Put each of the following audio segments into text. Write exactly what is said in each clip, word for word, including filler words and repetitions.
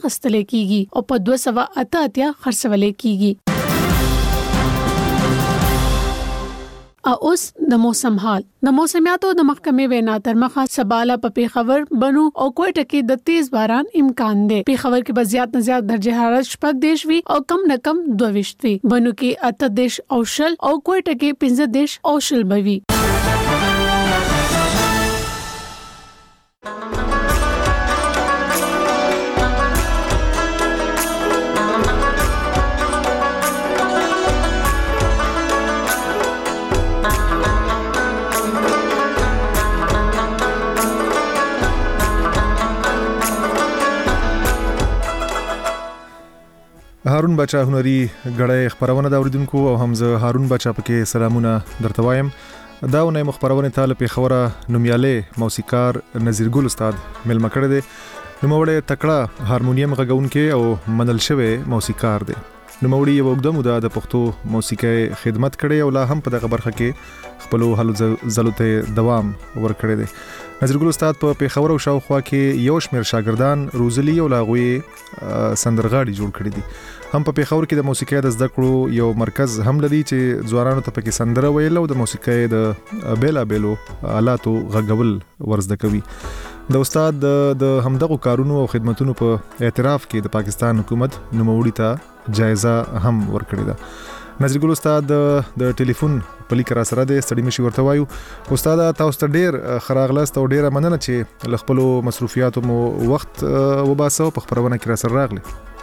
اخیستل کیږي او په دوه سوه اته اتیا خرڅول کیږي. او اوس د موسم حال. د موسمیاتو د محکمې وینا تر مخه سباله په پیښور بنو او کوټه کې د تیز باران امکان دی. پیښور کې به زیات نه زیات درجه حرارت شپږ دیش وي او کم نه کم دوه ویشت وي. بنو کې اته دیش او شل او کوټه کې پنځه دیش او شل بوي. هارون بچا هنري غړې خبرونه دا اوریدونکو او همزه هارون بچا پکې سلامونه درته وایم. دا ونه مخبرونه طالب خبره نومیاله موسیقار نذیر ګل استاد ملما کړی دی. نوموړی تکړه هارمونیم غږونکي او منل شوی موسیقار دی. نوموړی یو وګړه موده د پښتو موسیقۍ خدمت کړي او لا هم په دغه برخه کې خپل هلو زلوته دوام ورکړي دی. نذیر ګل استاد په پیښور او شاوخوا کې یو شمېر شاګردان روزلي او لاغوي سندرغاړي جوړ کړي دي. هم په پیښور کې د موسیقۍ د زده کړو یو مرکز هم لري چې ځوانانو ته پکې سندره ویل او د موسیقۍ د بیلا بیلو آلاتو غږول ورزده کوي. د استاد د همدغه کارونو او خدماتونو په اعتراف کې د پاکستان حکومت نوموړي ته جایزه هم ورکړې ده. نذیر ګل استاد د ټلیفون په لیک را سره د سټډي مشي ورته وایو. استاد تاسو ته ډیر خراغلاست او ډیره مننه چې ل خپل مصروفیاتو مو وخت وباسو په خبرونه کې را سره راغلی.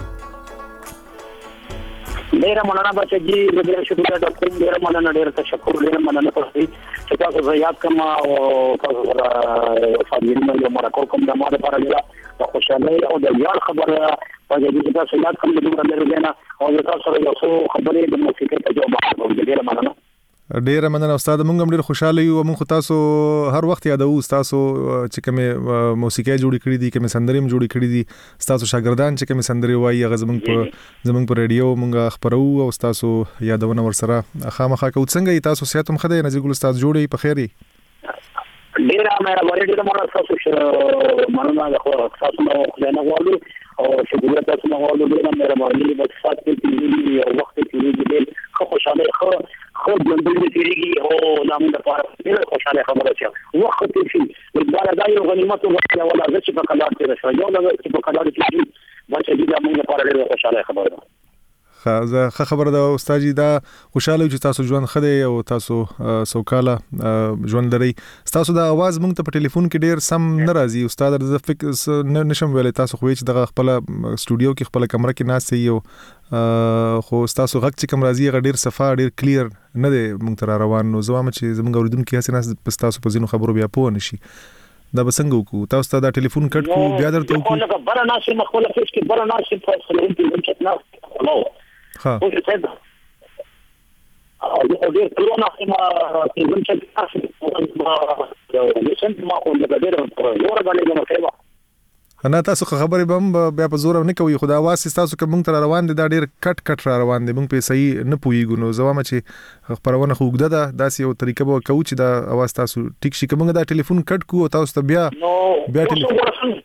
ډیره مننه بچی ډیره شکریہ ډاکټر ډیره مننه ډیره تشکر ډیره مننه تاسو چې تاسو زه یاد کوم او تاسو سره فاضل مې مرکو کوم د ماده لپاره ډیره خوشاله او د یار خبره او د دې تاسو یاد کوم د دومره ډیره نه او تاسو سره یو څو خبرې د موسیقۍ ته جواب ډیره مننه. ډیره مننه استاد. موږ هم ډیر خوشاله یو. موږ تاسو هر وخت یادو تاسو چې کومه موسیقي جوړی کړی دي کومه سندرې جوړی کړی دي تاسو شاګردان چې کومه سندرې وایي هغه زمونږ په زمونږ په ریډیو موږ خبرو او تاسو یادونه ورسره خامخا کوو. څنګه تاسو صحت هم خدای نذیر ګل استاد جوړی په خیري ډیره مې راوړې ډیره مړه تاسو مننه د خو تاسو نو نه غواړو او شکریہ تاسو نو غواړو ډیره مې راوړې د صحت کې او وخت کې دې خو خوشاله خو خو د دې تیریږي او نامه لپاره ډیره خوشاله خبره ده. وخت کې دا دا یو غنیمت او ولا چې په کلار کې راځي یو لږ چې په کلار کې باندې دې موږ لپاره ډیره خوشاله خبره ده. خا خبره ده استاد جی دا خوشاله چې تاسو ژوند خدای او تاسو سوکاله ژوند لري. تاسو دا आवाज مونږ ته په ټلیفون کې ډیر سم ناراضي استاد د فکر نشم ویلې تاسو خو چې د خپل سټوډیو کې خپل کمره کې ناس یو خو تاسو غږ چې کوم راځي غ ډیر صفا ډیر کلیر نه دی مونږ ته روان. نو زوام چې زمونږ اوریدونکو کې هڅه نه تاسو په زینو خبرو بیا پوه نشي دا بسنګ وکړو. تاسو ته دا ټلیفون کټ کو بیا درته وکړو. نو بل نه شي مخوله کې بل نه شي په خلونو کې نه نو ها او څه او دې ټول نه ما چې موږ چې تاسو ما یو څنګه ما کوم د ډېر یو راغلی نو کېوا نه تاسو خبرې به بیا په زور نه کوي. خدا واسه تاسو کوم تر روان دي دا ډېر کټ کټ را روان دي موږ په صحیح نه پويګو. نو زوامه چې خبرونه خوګده ده داسې یو طریقه به کوو چې دا اواز تاسو ټیک شي. کومه دا ټلیفون کټ کو تاسو ته بیا بیا ټلیفون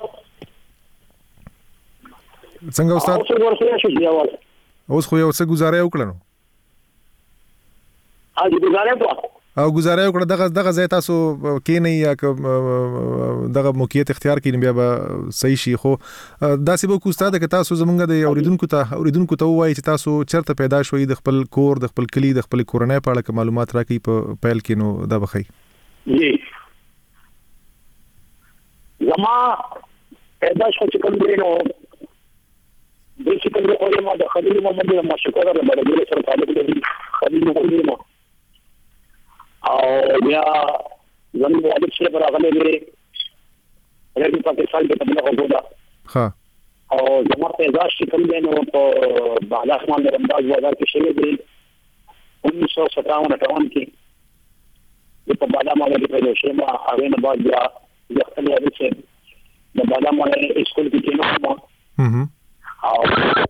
څنګه استاد اوس خو یو څه گزاره وکړنو ا دې گزاره وکړه او گزاره وکړه دغه دغه ځای تاسو کې نه یا دغه موقعیت اختیار کړئ بیا به صحیح شي. خو داسې به کو استاد که تاسو زمونږ د اوریدونکو ته اوریدونکو ته وایي چې تاسو چرته پیدا شوي د خپل کور د خپل کلی د خپل کورنۍ په اړه معلومات راکړئ په پیل کې نو دا بخي جی زما پیدا شو چې کوم دی نو د چې کوم دی ما د خلیل محمد ما شکر الله باندې سره تعلق لري خلیل محمد او بیا زموږ د والد سره راغلي دي رېډي پاکستان کې تبلیغ وکړه ها او زما پیدا شو کوم دی نو په بعد اسمان د رمضان وزارت کې شوی دی انیس سو ستاون اٹھاون کې په بعد ما د پیدا شوم هغه نه بعد بیا د خپل والد سره د بعد ما اسکول کې کېنو هم او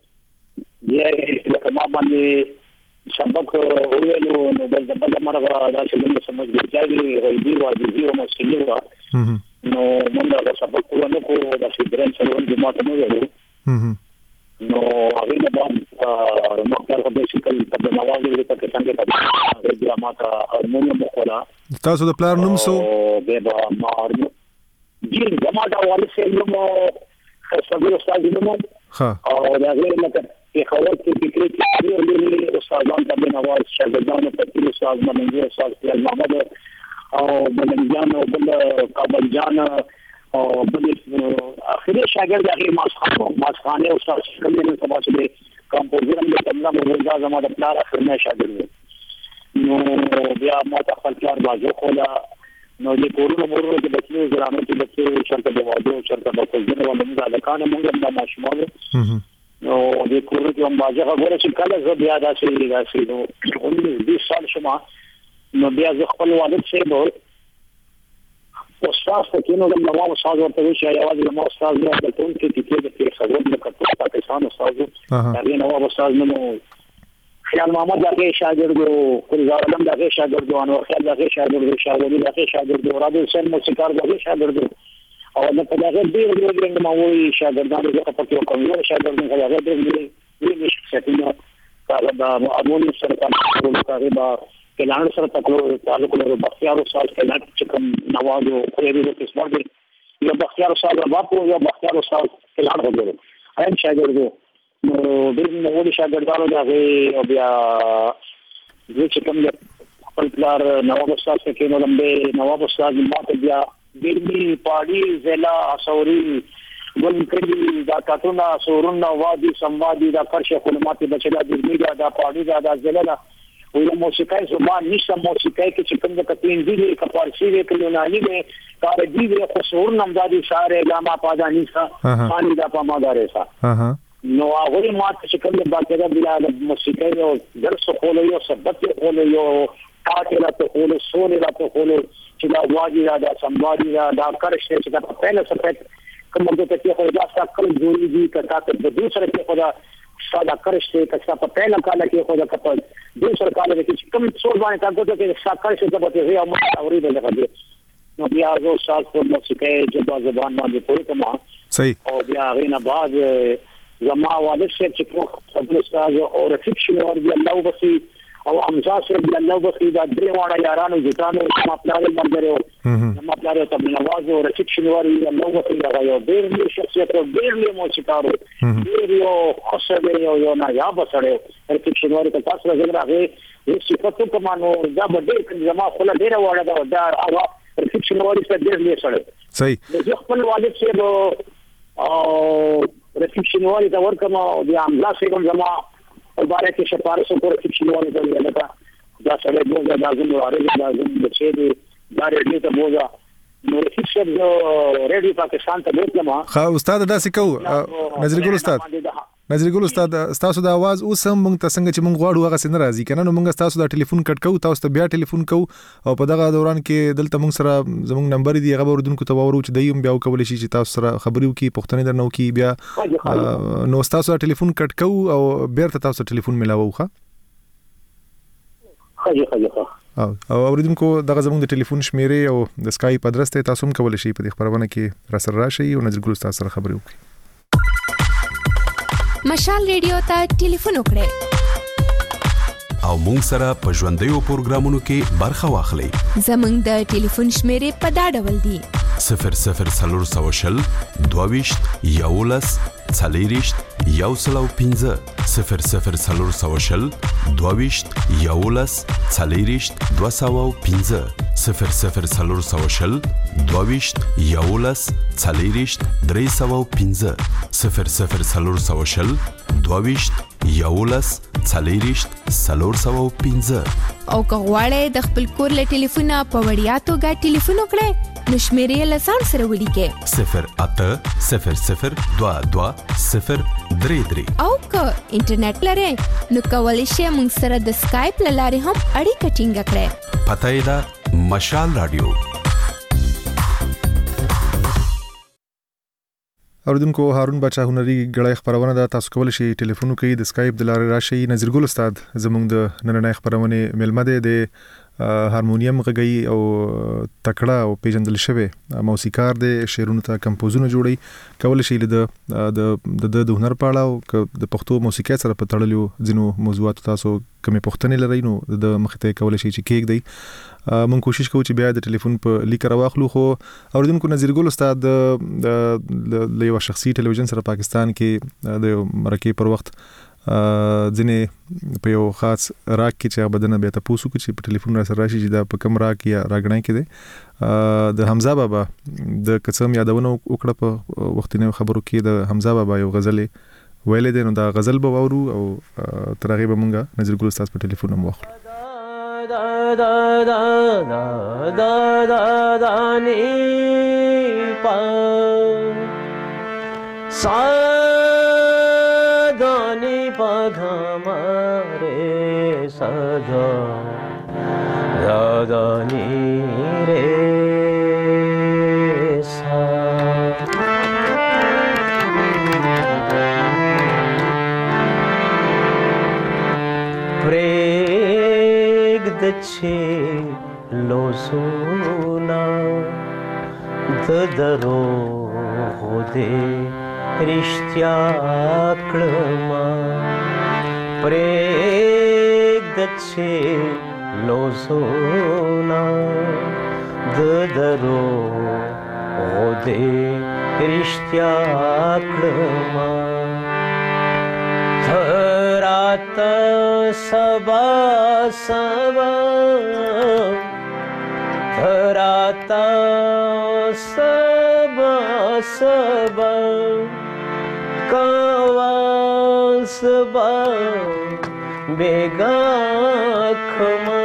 یې لکه ما باندې سبق ویلو نو بل د بل مرغه دا چې موږ سمج ګرځي غوډي واجبي او مسلې وا نو موږ دا سبق ونه کوو د فدرال سره د ماته نه ویلو نو هغه د باندې مختار په شکل په نواز د په څنګه په بیا ماته هارمونیم وکړه. تاسو د پلان نوم سو به به مار جی زما دا والد سره نو خاصه استاد نوم ها او دا غیر لکه په خبرو کې فکر کې ډېر استادان د نواز شاګردانو په تیر استاد منځي استاد خپل محمد او بلنجان او بل کابل جان او بل اخري شاګرد هغه ماسخانه ماسخانه استاد کومه نه سبا چې کمپوزر هم د تمنا موږ زما د پلان اخرنه شاګرد نو بیا ما ته خپل کار بازو کولا نو د کورونو مرو د بچو زرانو د بچو شرط د واده شرط د کوزنه ولنګ د کانه موږ د ماشومان نو د کورونو کې هم باجه غوړه چې کله زه بیا داسې داسې نو بیس سال شما نو بیا زه خپل والد سره به استاد ته کینو د نوو استاد ورته وی چې یوازې نو استاد نه د ټول کې کې د خبرو د کتو پاکستان استاد هغه نو استاد نو خیال محمد دغه شاګرد او کلزار علم دغه شاګرد او انور خیال دغه شاګرد شاګرد دغه شاګرد او رابل حسین موسیقار دغه شاګرد او د دغه ډیر ډیر ډیر ماوي شاګردانو څخه پکې کوم شاګردانو هغه ډیر ډیر ډیر شتینه هغه د امون سره تعلق لري با کلان سره تعلق لري بختیار استاد کلان چې کوم نواز او خیری د قسمت دی یو بختیار استاد باپو یو بختیار استاد کلان وګورئ هغه شاګرد نو ډیر ماوي شاګردانو دغه او بیا د چې کوم خپل پلار نواب استاد کې نو لمبه نواب استاد ماته بیا ګرمي پاړي زلا اسوري ګل کړي دا کاتونا سورنا وادي سموادي دا کرشه کلمات بچلا ګرمي دا دا پاړي دا دا زلا او موسیقي زبان نشه موسیقي کې چې کوم د کتین دي د فارسی د کلونانی د کار دي د خسور نمداري ساره لاما پادانی سا پانی دا پما داري سا نو هغه ماته چې کوم د باکره بلا د موسیقي او درس خو له یو سبت خو له یو کاټه ته خو له سوري لا ته خو چې دا واجی دا سمواجی دا کرشته چې دا په پهله سفر کوم د ته خو دا څه کول جوړی دي کته د دوسر کې خدا ساده کرشته کته په پهله کال کې خدا کپل دوسر کال کې کوم څور باندې تاسو ته څه کرشته په دې او ما اوري دغه دي نو بیا زه سال په موسیقي جبا زبان باندې پوي کوم صحیح او بیا غینا بعد زما والد چې په خپل استاد او رفیق شنو ور دی الله وبسي او امزا سره د الله وخت دا درې واړه یارانو ځانو ما پلان باندې ما پلان ته نواز او رشید شنواری الله وخت دا یو ډېر لوی شخصیت او ډېر لوی موسیقار ډېر یو خاصه یو یو نه یا بسړیو رشید شنواری ته تاسو راغی هیڅ صفاتو کومانو دا ډېر زما خپل ډېر واړه دا دا رشید شنواری ته ډېر لوی سره صحیح د خپل والد سره او رشید شنواری دا ورکم او د امزا سره زما باره کې شپاره سو پر کې شنوال دی لکه دا سره موږ دا زموږ اړه دا زموږ د شه دي دا ریډیو ته موږ نو هیڅ څه ریډیو پاکستان ته وتلم خا استاد داسې کو نظر ګل استاد نظر ګل استاد تاسو د आवाज اوس هم موږ ته څنګه چې موږ غواړو هغه سن راځي کنه نو موږ تاسو د ټلیفون کټ کوو تاسو ته بیا ټلیفون کوو او په دغه دوران کې دلته موږ سره زموږ نمبر دی هغه وردونکو ته وورو چې دایم بیا وکول شي چې تاسو سره خبرو کی پښتنه درنو کی بیا نو تاسو ټلیفون کټ کوو او بیرته تاسو ټلیفون ملاوو ښه خاجه خاجه او اوریدونکو دغه زموږ د ټلیفون شمیرې او د اسکایپ ادرس ته تاسو هم کولای شئ په دې خبرونه کې را سره راشئ او نظر ګل تاسو سره خبرې وکړئ مشال ریډیو ته ټلیفون وکړئ او مونږ سره په ژوندۍ پروګرامونو کې برخه واخلئ. زموږ د ټلیفون شمیرې په دا ډول دي: صفر صفر څلور سوه شل دوهویشت یولس څلېرویشت یو سل او پنځه صفر صفر څلور سوه شل دوهویشت یولس څلېرویشت دوه سوه او پنځه صفر صفر څلور سوه شل دوهویشت یولس څلېرویشت درې سوه او پنځه صفر صفر څلور سوه شل دوهویشت یولس څلېرویشت څلور سوه او پنځه. او که غواړئ د خپل کور له ټلیفونه په وړیا توګه ټلیفون وکړئ نو شمیرې له ځان سره ولیکئ صفر اته صفر صفر دوه دوه صفر درې درې. او که انټرنیټ لرئ نو کولی شئ موږ سره د سکایپ له لارې هم اړیکه ټینګه کړئ. پته یې ده مشال رادیو. اوریدونکو هارون بچا هنري غړای خبرونه ده تاسو کول شي ټلیفون کوي د سکایپ د لارې راشي. نظر ګل استاد زموږ د نننۍ خبرونه ملمده ده هارمونیم غږی او تکړه او پیژندل شوی موسیقار دی، شعرونه ته کمپوزونه جوړي، کول شي د د د هنر په اړه او د پښتو موسیقۍ سره په تړلو ځینو موضوعات تاسو کومې پوښتنې لرئ نو د مخته کول شي چې کېږدئ. مونږ کوشش کوو چې بیا د ټلیفون په لیک راواخلو، خو اوریدونکو نظیر ګل استاد د یو شخصي ټلویزیون سره پاکستان کې د مرکې پر وخت ځینې په یو خاص راک کې چې بدنه بیا تاسو کو چې په ټلیفون را سره راشي چې دا په کوم راک یا راګړای کې دی د حمزه بابا د قسم یادونه وکړه په وختینه خبرو کې د حمزه بابا یو غزل ویل دي، نو دا غزل به وورو او ترغه به مونږه نظیر ګل استاد په ټلیفون هم واخلو. دا دا دا دا دا دا دا نی پا سا دانی پا گھمارے سجا دا نی رے سا دچے لوزونا ددرو دے رشتیا کړما پریگ دچے لوزونا ددرو دے رشتیا کړما رات سبا سبا رات سبا سبا کوا سبا بیگا کھما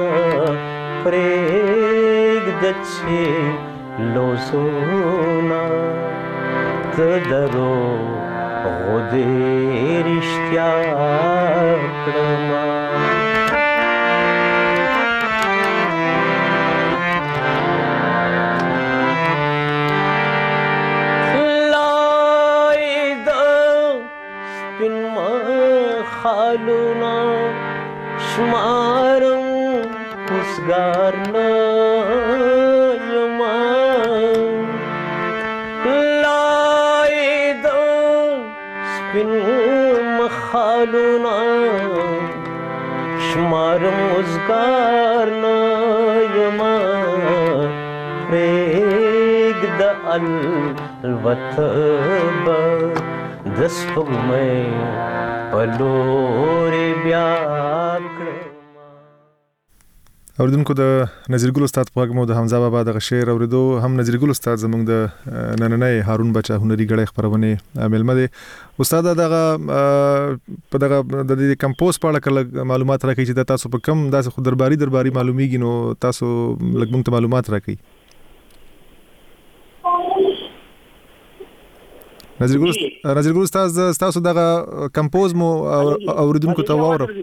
پریگ دچے لوزونا تدرو او دې رښتیا کړما لای د سپین مخالونه شمارم اوسګار نه یما بن مخالونا شمار مزگار نایما پریگ دا الوط با دسپگ میں پلور بیاکڑ. اوریدونکو د نظیر ګل استاد په غږ مو د حمزه بابا د شعر اوریدو. هم نظیر ګل استاد زموږ د نننۍ هارون بچا هنري غړې خبرونه ملمه دي. استاد دغه په دغه د دې کمپوز په اړه کله معلومات راکړي چې تاسو په کم داسې خو درباري درباري معلومیږي، نو تاسو لږ موږ ته معلومات راکړي. نظیر ګل نظیر ګل استاد تاسو دغه کمپوز مو اوریدونکو ته واورو.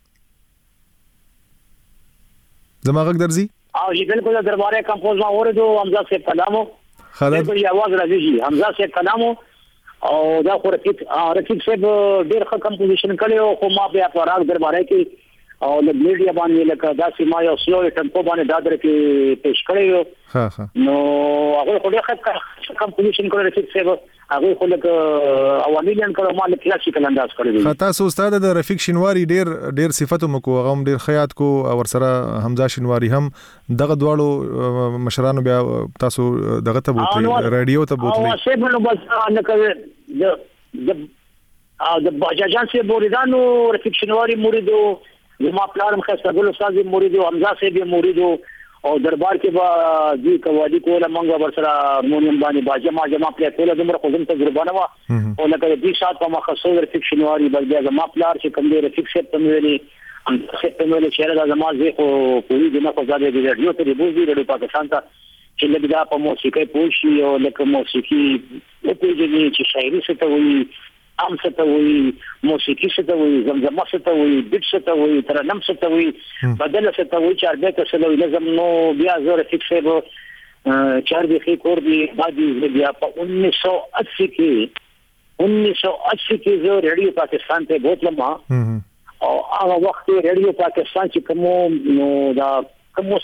زما غږ درځي؟ او جی بالکل درباره کمپوز ما اوریدو حمزه صاحب کلامو خالد بالکل आवाज راځي حمزه صاحب کلامو او دا خو رفیق رفیق صاحب ډېر ښه کمپوزیشن کړی، خو ما بیا په راګ درباره کې او د میډیا باندې لکه دا سیما یو سلو ټمپو باندې دا در کې پیش کړی. ها ها نو هغه خو ډېر ښه کمپوزیشن کړی رفیق صاحب، هغه خو لکه اوانیلن کړو ما لکه کلاسیکل انداز کړی. خاطا سو استاد د رفیق شینواری ډېر ډېر صفاتو مکو هغه هم ډېر خیات کو او ورسره حمزه شینواری هم دغه دواړو مشرانو بیا تاسو دغه ته بوتلی رادیو ته بوتلی او سیب نو بس لکه د د باجاجان سه موریدانو رفیق شینواری موریدو ما پلارم خسته ګل استاد موریدو حمزه صاحب موریدو او دربار کې با دي کوالي کوله منګه ورسره هارمونیم باندې باجه ما جما پلی کوله دمر خو زم تجربه نه و او لکه دې شات په مخصوص رفیق شینواری بل بیا ما پلار چې کوم دی رفیق صاحب ته ویلي ان څه ته ویلي چې دا زما زه خو پوری دنه خو زاده دي رادیو ته دی بوزي رادیو پاکستان ته چې لږه په موسیقي پوښي او لکه موسیقي په دې چې شاعري څه ته وایي، ام څه ته وایي، موسیقي څه ته وایي، زمزمه څه ته وایي، بیت څه ته وایي، ترنم څه ته وایي، بدل څه ته وایي، چار بیت څه وایي. لازم نو بیا زه رفیق صاحب چار بیخي کور دی باندې بیا په انیس سو اسی کې انیس سو اسی کې زه ریډیو پاکستان ته بوتلم او هغه وخت ریډیو پاکستان چې کوم نو دا کوم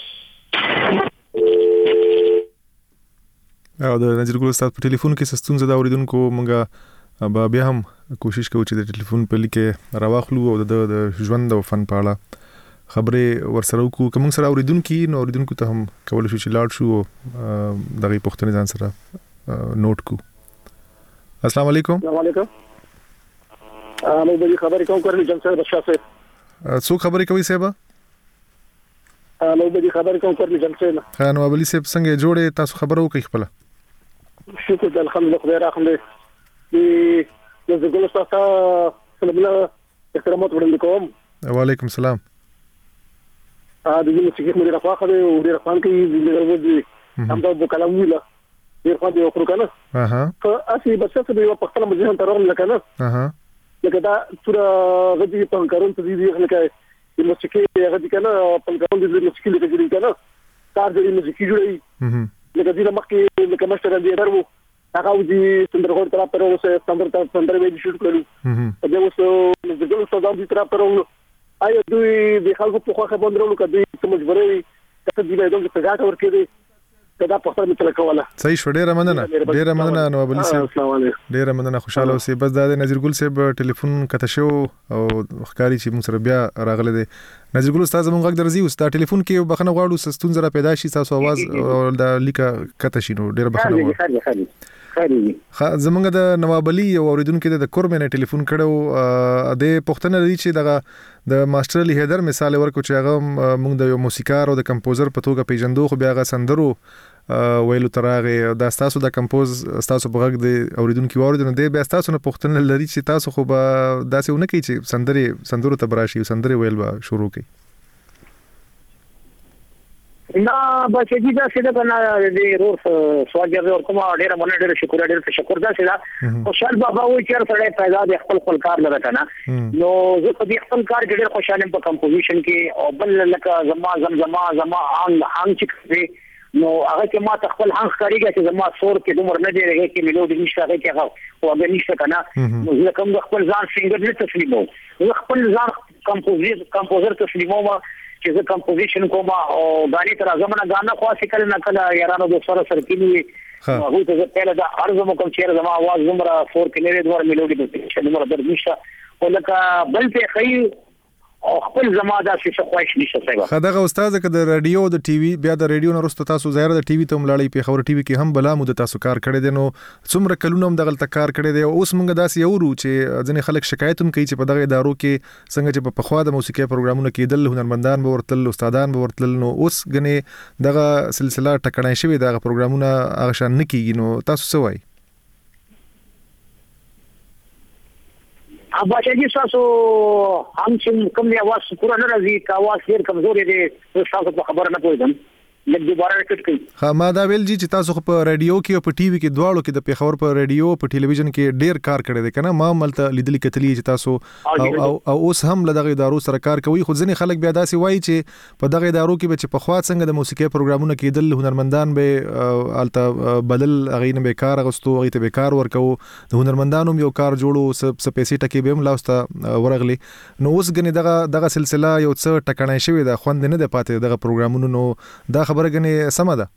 او د نذیر ګل استاد په ټلیفون کې سستون زده اوریدونکو مونږه به بیا هم کوشش کوو چې د ټلیفون په لیکه راواخلو او د ژوند او فن په اړه خبرې ورسره وکړو. کوم سره اوریدونکو نو اوریدونکو ته هم کول شو چې لاړ شو دغه پښتني ځان سره نوٹ کو. السلام علیکم. السلام علیکم. نو به خبرې کوم کړل جنسه بشا صاحب. څو خبرې کوي صاحب؟ نو به خبرې کوم کړل جنسه. خان نو ابلی صاحب څنګه جوړه تاسو خبرو کوي خپل؟ شکر الحمدلله خدای راخم دې. د زګل استاد سلام الله احترامات وړاندې کوم. وعلیکم السلام. ا د دې چې موږ راخوا خو او ډیر خان کې د ورځې هم دا کلام ویله ډیر خو دې وکړو کنه. اها اسی بس څه به په خپل مزه هم ترور لکنه. اها لکه دا تر غدي په کارون ته دې لکه د موسیقي غدي کنه په کارون د موسیقي لکه جوړی کنه کار دې موسیقي جوړی لکه دې مخکې لکه مشر دې درو هغه دې څنګه هو تر پر اوسه څنګه تر څنګه به شروع کړو دا اوس د ګل څه د تر پر آیا دوی د خلکو په خوخه باندې ورو کړي چې مجبورې کته دی له دغه څنګه ور کړی دا په خپل مثال کوله. صحیح شو ډیره مننه ډیره مننه نو ابلی صاحب. السلام علیکم. ډیره مننه خوشاله اوسئ. بس دا د نذیر ګل صاحب ټلیفون کته شو او ښکاری چې موږ سره بیا راغله دي. نذیر ګل استاد زموږ غږ درځي او ستاسو ټلیفون کې بخنه غواړو سستون زره پیدا شي تاسو आवाज او دا لیکه کته شي نو ډیره بخنه غواړو. زمونږ د نواب علي او اوریدونکو د کورمنه ټلیفون کړو د پښتنه لري چې دغه د ماستر علي حیدر مثال ورکو چې هغه موږ د یو موسیقار او د کمپوزر په توګه پیژندو خو بیا هغه سندرو ویلو ترغه د تاسو د کمپوز تاسو په غږ د اوریدونکو اوریدنه دی بیا تاسو نه پښتنه لري چې تاسو خو به داسې ونه کوي چې سندري سندرو ته براشي سندري ویل به شروع کوي. نه بچی دا څه ده نه د روس سواجر ور کومه ډیره مننه ډیره شکر ډیره شکر دا څه ده خوشحال بابا وایي چې سره پیدا د خپل خپل کار لره کنه نو زه په دې خپل کار کې ډیر خوشاله په کمپوزیشن کې او بل لکه زما زمزما زما ان ان چې نو هغه چې ما خپل هنګ کاریږي چې زما سور کې دومره نه دی هغه کې ملودي نشته هغه کې هغه او هغه نشته کنه نو زه کوم خپل ځان سنگر نه تسلیمو زه خپل ځان کمپوزر کمپوزر تسلیمو چې زه کمپوزیشن کوم او غاړي تر ازمنه غانا خاصه کله نه کله یارانو د سره سره کینی هغه ته پهله دا ارزمو کوم چې زما आवाज زمره فور کې لري دوه ملودي د چې زمره درد نشته او لکه بل ته خی او خپل زما دا څه خوښ نشته څنګه خدغه استاد که د رادیو د ټي وي بیا د رادیو نه رسته تاسو ظاهر د ټي وي ته ملاړی په خبر ټي وي کې هم بلا مو د تاسو کار کړی دی نو څومره کلونه هم دغه کار کړی دی اوس موږ داسې یو چې ځنې خلک شکایت هم کوي چې په دغه ادارو کې څنګه چې په خوا د موسیقي پروګرامونو کې دل هنرمندان به ورتل استادان به ورتل نو اوس غني دغه سلسله ټکړای شوی دغه پروګرامونه هغه شان نه کیږي نو تاسو څه وایي؟ ابا چې تاسو هم چې کوم دی आवाज پورا نه راځي کا आवाज ډیر کمزوري دی تاسو په خبره نه پوهیدم لږ دوباره ریپیټ کړئ. ها ما دا ویل جی چې تاسو په رادیو کې او په ټي وي کې دواړو کې د پیښور په رادیو په ټلویزیون کې ډیر کار کړی دی کنه ما ملته لیدلې کتلې چې تاسو او او, او اوس هم له دغه ادارو سره کار کوي خو ځینې خلک بیا داسې وایي چې په دغه ادارو کې به چې په خوا څنګه د موسیقي پروګرامونه کې دل هنرمندان به الته بدل هغه نه به کار غوستو هغه ته به کار ورکو د هنرمندانو یو کار جوړو سب پیسې ټکی به هم لاسته ورغلي نو اوس غني دغه دغه سلسله یو څه ټکنای شوی دا خوند نه ده پاتې دغه پروګرامونو نو دا خبره غني سم ده.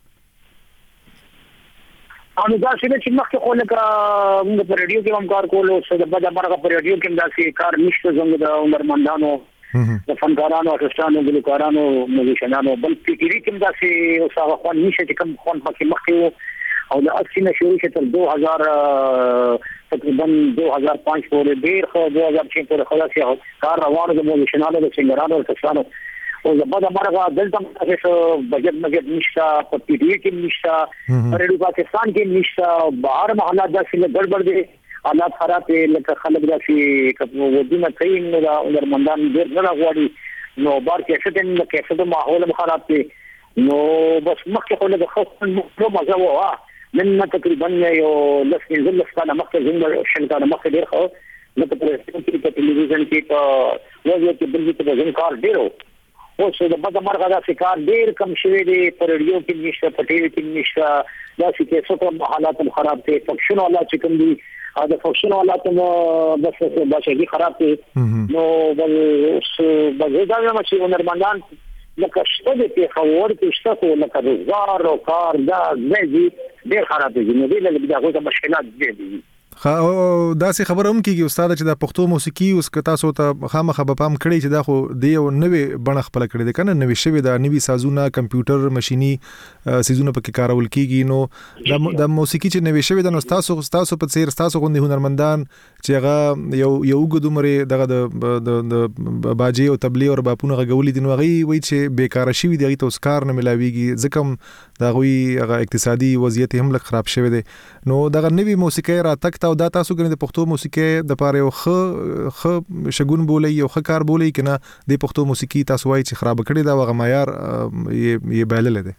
انو دا چې مخکې خو لکه موږ په رادیو کې هم کار کولو څه د بده مرغه په رادیو کې دا چې کار نشته زموږ د هنرمندانو د فنکارانو ارتستانو ګلوکارانو موزیشنانو بل په ټي وي کې دا چې اوس هغه خو نشته چې کوم خون پکې مخکې او د اسی نه شروع شو تر دو هزار تقریبا دو هزار پنځه پورې ډیر خو دو هزار شپږ پورې خلاص یو کار روان د موزیشنانو د سنگرانو ارتستانو او زبده مرغه دلته تاسو بجټ مګټ نشتا په پی ټی کې نشتا ریډیو پاکستان کې نشتا بهر محلات داسې ګډوډ دي حالات خراب دي لکه خلک داسې کوم ودونه کوي نو دا هنرمندان ډېر نه راغوري نو بار کې څه دې کې څه د ماحول خراب دي نو بس مخکې خو له خاص نو مزه واه من تقریبا یو لسنه زلفانه مخکې زنده شنکانه مخکې ډېر خو لکه په ټلویزیون کې په وځي کې بل څه د کار ډېرو اوس د بده مرغه دا کار ډیر کم شوی دی پر رادیو کې نشته په ټي وي کې نشته دا چې څه کوم حالات خراب دي فنکشن ولا چې کوم دي دا فنکشن ولا ته بس بس دي خراب دي نو بل اوس بل دا چې هنرمندان لکه شته د پیښور کې شته خو لکه روزګار او کار دا دې ډېر خراب دي نو دې له دغه مشکلات دي. خا دا سي خبره هم کیږي استاد چې د پښتو موسیقي اوس کتا سو ته خامخه به پام کړی چې دا خو د یو نوې بڼه خپل کړی دی کنه نوې شوی دا نوې سازونه کمپیوټر ماشيني سيزونه پکې کارول کیږي نو د موسیقي چې نوې شوی د نو تاسو تاسو په څیر تاسو غوندي هنرمندان چې هغه یو یو ګدومره دغه د د باجی او تبلی او باپونه غولې دي نو غي وای چې بیکاره شوی دی ته اوس کار نه ملاويږي ځکه دا غوي هغه اقتصادي وضعیت هم لږ خراب شوی دی نو دغه نوې موسیقي را تک او دا تاسو کنه د پښتو موسیقي د پاره یو خ خ شګون بولې یو خ کار بولې کنه د پښتو موسیقي تاسو وایي چې خراب کړي دا وغه معیار یې یې بایلل دي.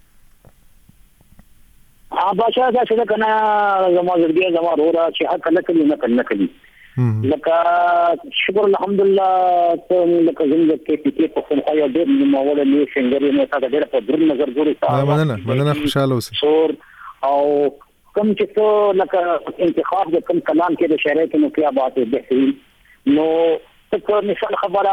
ها باشا دا څه کنه زموږ دې زموږ ورا چې حق نه کوي نه کنه کوي لکه شکر الحمدلله ته لکه زموږ کې کې په خپل خیا دې نو ولا نه څنګه نه تا ډېر په در نظر ګوري مننه مننه خوشاله اوسه او کم چې ته لکه انتخاب د کم کلام کې د شاعر کې نو کیا بات ہے بهترین نو څه مثال خبره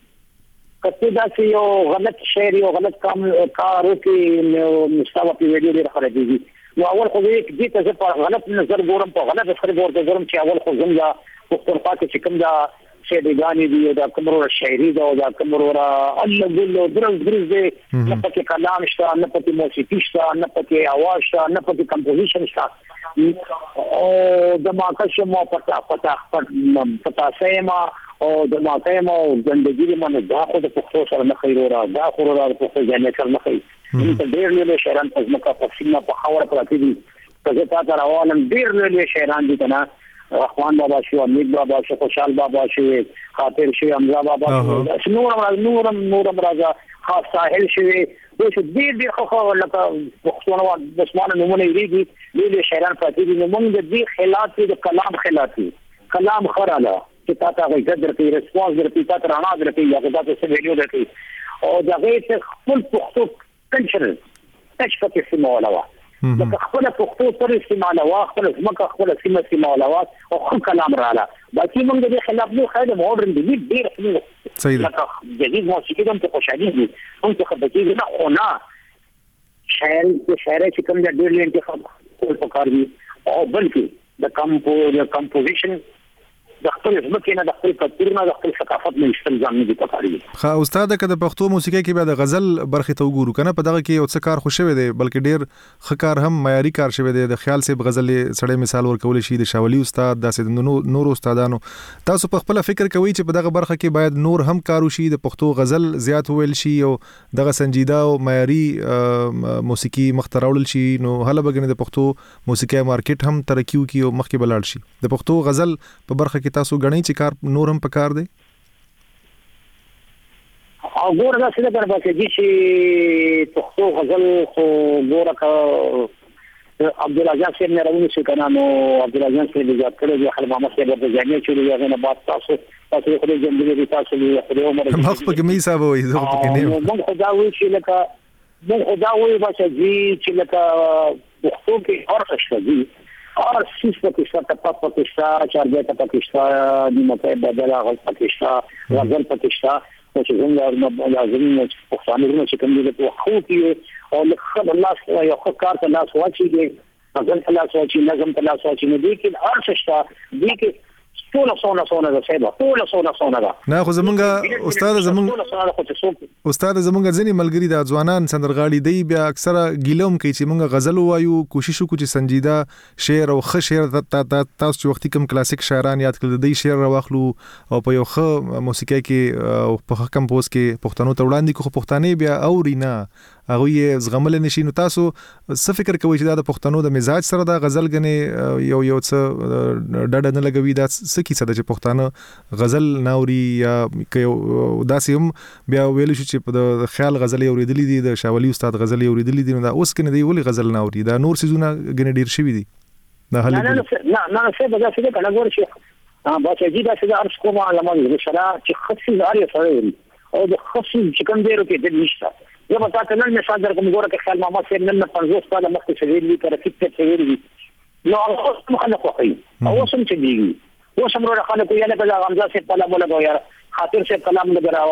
کته دا چې یو غلط شعر یو غلط کام کارو کې نو مستوى په ویډیو ډېر خرابېږي نو اول خو دې ته چې په غلط نظر ګورم په غلط خبر ګورم چې اول خو زموږ په خپل چې کوم دا شعرګانی دی دا کومره شاعري دا دا کومره الله ګل درز درز دې نه پکې کلام شته نه پکې موسیقي شته نه پکې आवाज شته نه پکې کمپوزیشن شته او د ماکش مو پتا پتا پتا سیما او د ماکم او ژوندګي باندې دا خو د پښتو سره نه خیر را دا خو را د پښتو ځنه سره نه خیر نو ډېر له شاعران په ځمکه په سیمه په خاور پراتی دي چې تا راوالم ډېر له شاعران دي کنه رحمان بابا شو امید بابا شو خوشحال بابا شو خاطر شو حمزه بابا شو نورم نورم نورم راځه خاص ساحل شو د دې د خو لکه پښتون او عثمان نمونه لري دي شاعران پاتې دي نو موږ د دې خلاف د کلام خلاف کلام خراله چې تا ته غوښتل درته ریسپانس درته تا ته رانا درته یا دا څه ویډیو درته او دا غي ته خپل پښتو کلچر تاسو په څه مولا لکه خپل پښتو پر استعمال او خپل ځمکه خپل سیمه استعمال او خو کلام رااله باقي موږ د خلاف نه خاله مودرن دي ډیر صحیح لکه جديد موسیقي هم ته خوشالي دي هم ته خبرتي نه خو نه شاعر شاعر چې کوم د ډیر انتخاب کول پکار دي او بلکې د کمپو د کمپوزیشن د خپل ځمکې نه د خپل کلتور نه د خپل ثقافت نه استلزام نه دي پکاري. خا استاد کده پښتو موسیقي کې به د غزل برخه ته وګورو کنه په دغه کې یو څه کار خوشوي دی بلکې ډیر خکار هم معیاري کار شوی دی د خیال سه غزل سړی مثال ورکول شي د شاولي استاد داسې نور استادانو تاسو په خپل فکر کوي چې په دغه برخه کې باید نور هم کارو شي د پښتو غزل زیات ویل شي او دغه سنجیده او معیاري موسیقي مختراول شي نو هله بګنه د پښتو موسیقي مارکیټ هم ترقی وکي او مخکې بلاړ شي د پښتو غزل په برخه تاسو غنئ چې کار نور هم پکار دی او ګوره دا څه ده چې چې پښتو غزل خو ګوره کا عبدالعزیز صاحب نه راوړي چې کنه نو عبدالعزیز صاحب د ځات کړو د خپل محمد صاحب د ځانې چې یو نه بات تاسو تاسو خو دې جنبي تاسو له عمر مخ په کې می صاحب وي زه په کې نه مونږ خدا وی چې لکه مونږ خدا وی چې لکه پښتو کې اور څه دي और शीश प्रतिष्ठा टप्पा प्रतिष्ठा चार्जा प्रतिष्ठा निमते बदला गल प्रतिष्ठा गजल प्रतिष्ठा कुछ जंग लाजिम पहचाने में चिकन दे तो खो की और खल अल्लाह या खकार का नास वाची के गजल का नास वाची नज़म का नास वाची ने लेकिन अर्शष्टा दी के ټول سونه سونه ده سیبا ټول سونه سونه ده نه خو زمونږ استاد زمونږ استاد زمونږ ځنی ملګری د ځوانان سندرغاړي دی بیا اکثره ګیلوم کوي چې مونږ غزل وایو کوشش وکړو چې سنجیده شعر او ښه شعر تاسو وختي کوم کلاسیک شاعران یاد کړل دی شعر راوخلو او په یو ښه موسیقي کې په کمپوز کې پښتنو ته وړاندې کو پښتانه بیا اورینا هغه یې زغمل نشي نو تاسو څه فکر کوئ چې دا د پښتنو د مزاج سره دا غزل غنې یو یو څه ډډ نه لګوي دا څه کیسه ده چې پښتانه غزل ناوري یا داسې هم بیا ویل شو چې په خیال غزل اوریدلې دي د شاولي استاد غزل اوریدلې دي نو دا اوس کنه دی ولې غزل ناوري دا نور سيزونه غنې ډیر شوي دي نه نه نه نه څه به دا څه کنه ګور شي ها با چې دا څه ارس کومه علامه شرا چې خصي زاري سره او د خصي چې کوم ډیرو کې د نشته زه به تاسو نن مثال درکوم ګوره کې خیال محمد صاحب نن پنځوس کاله مخکې شویل دي کړه چې څه ویل دي نو هغه خلک خوښي او سم چې دی و سمره خلک یې نه بل غمزه صاحب کلام ولا یار خاطر صاحب کلام نه راواله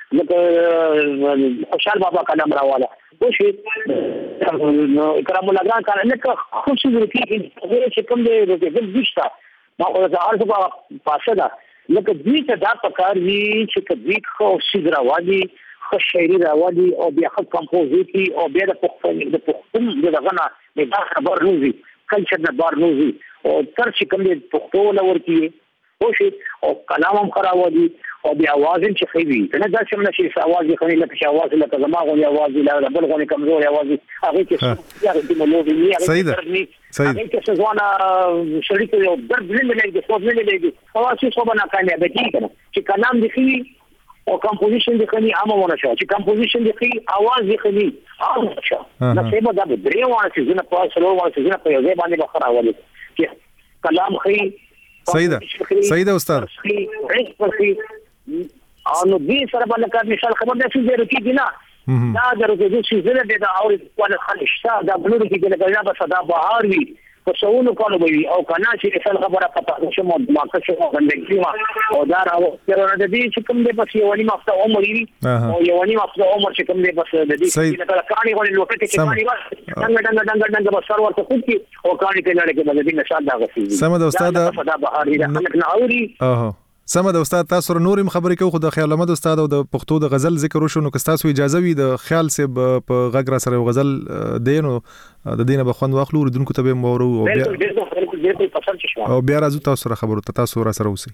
لکه خوشحال بابا کلام راواله وشي نو کرام الله ګران کار لکه خوشي ورکی چې کوم دې د دښتا ما او د ارزو پاسه ده لکه دې ته دا پکار وی چې کدی خو سیدرا وادي خو شاعري راوالي او بیا خو کمپوزیټي او بیا د پښتون د پښتون د غنا د خبر روزي کلچر د بار روزي او تر چې کوم د پښتون ورکی او شي او کلام هم خراوالي او بیا आवाज چې خوي کنه دا چې موږ شي आवाज یې خني لکه आवाज لکه زماغه یې आवाज لا بل غوني کمزور आवाज هغه چې هغه د ملوډي نه هغه هغه چې ځوانه شریک یو درد نه لګي څو نه لګي او چې څو بنا کامیاب دي کنه چې کلام دی خي او کمپوزیشن دی خني عامه ونه شو چې کمپوزیشن دی خي आवाज دی خني عامه شو نو څه به دا درې وانه چې زنه په سلو وانه چې زنه په یوه باندې بخره ولې چې کلام خي سیده سیده استاد انو دې سره باندې کار مثال خبر ده چې زه رکی نه دا درته د څه زله د اور په خلشتا دا بلور کې د لګیا به صدا بهار وي په څونو کالو وي او کنا چې مثال خبره پته شو مو ماکه شو باندې او دا راو ترونه د دې چې کوم دې پس یو نیم هفته عمر وي او یو نیم هفته عمر چې کوم دې پس د دې چې کله کاني غوړي لوکه کې کاني واه څنګه څنګه څنګه څنګه په سر ورته خو کې او کاني کې لړ کې باندې دې نشاد دا غسي سم د استاد صدا بهار وي دا نه اوري اوه سم د استاد تاسو نورم خبرې کوو خو د خیال احمد استاد او د پښتو د غزل ذکر وشو نو که تاسو اجازه وي د خیال سه په غږ را سره غزل دینو د دینه بخوند واخلو ردونکو ته به مورو او بیا او بیا راځو تاسو سره خبرو ته تاسو را سره اوسئ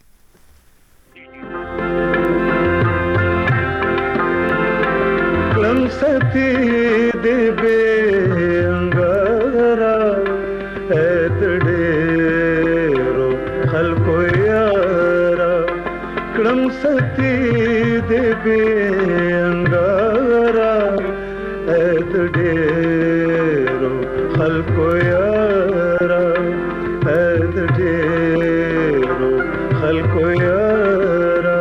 کلم ستی دی بنګرا اتډېرو خلکو کلم ستی دی بنګرا اتډېرو خلکو یارا اتډېرو خلکو یارا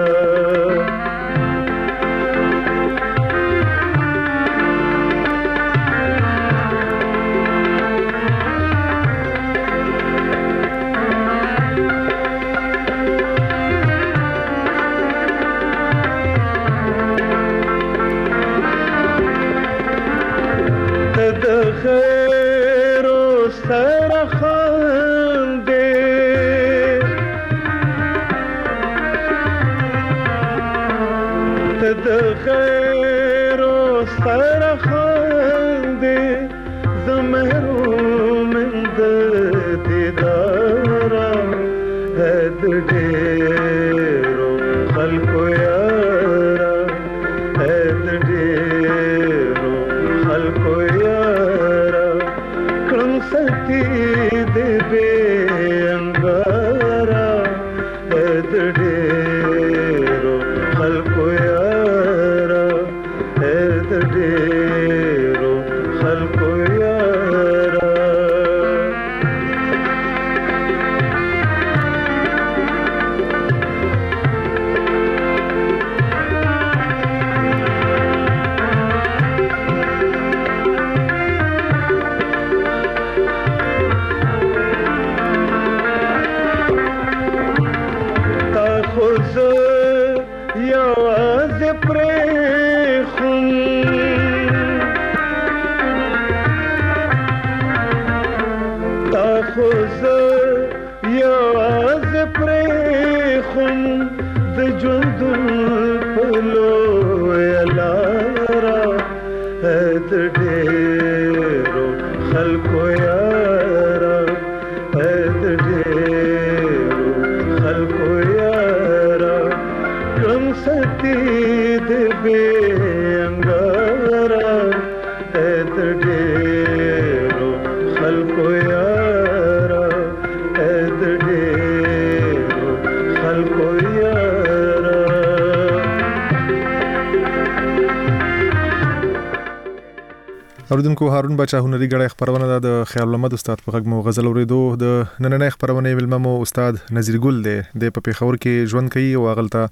اوردونکو هارون بچا هنري غړې خبرونه د خیال احمد استاد په غږ مو غزل اوریدو د نننې خبرونه ویلمو استاد نذیر ګل دی د په پیښور کې ژوند کوي او غلطه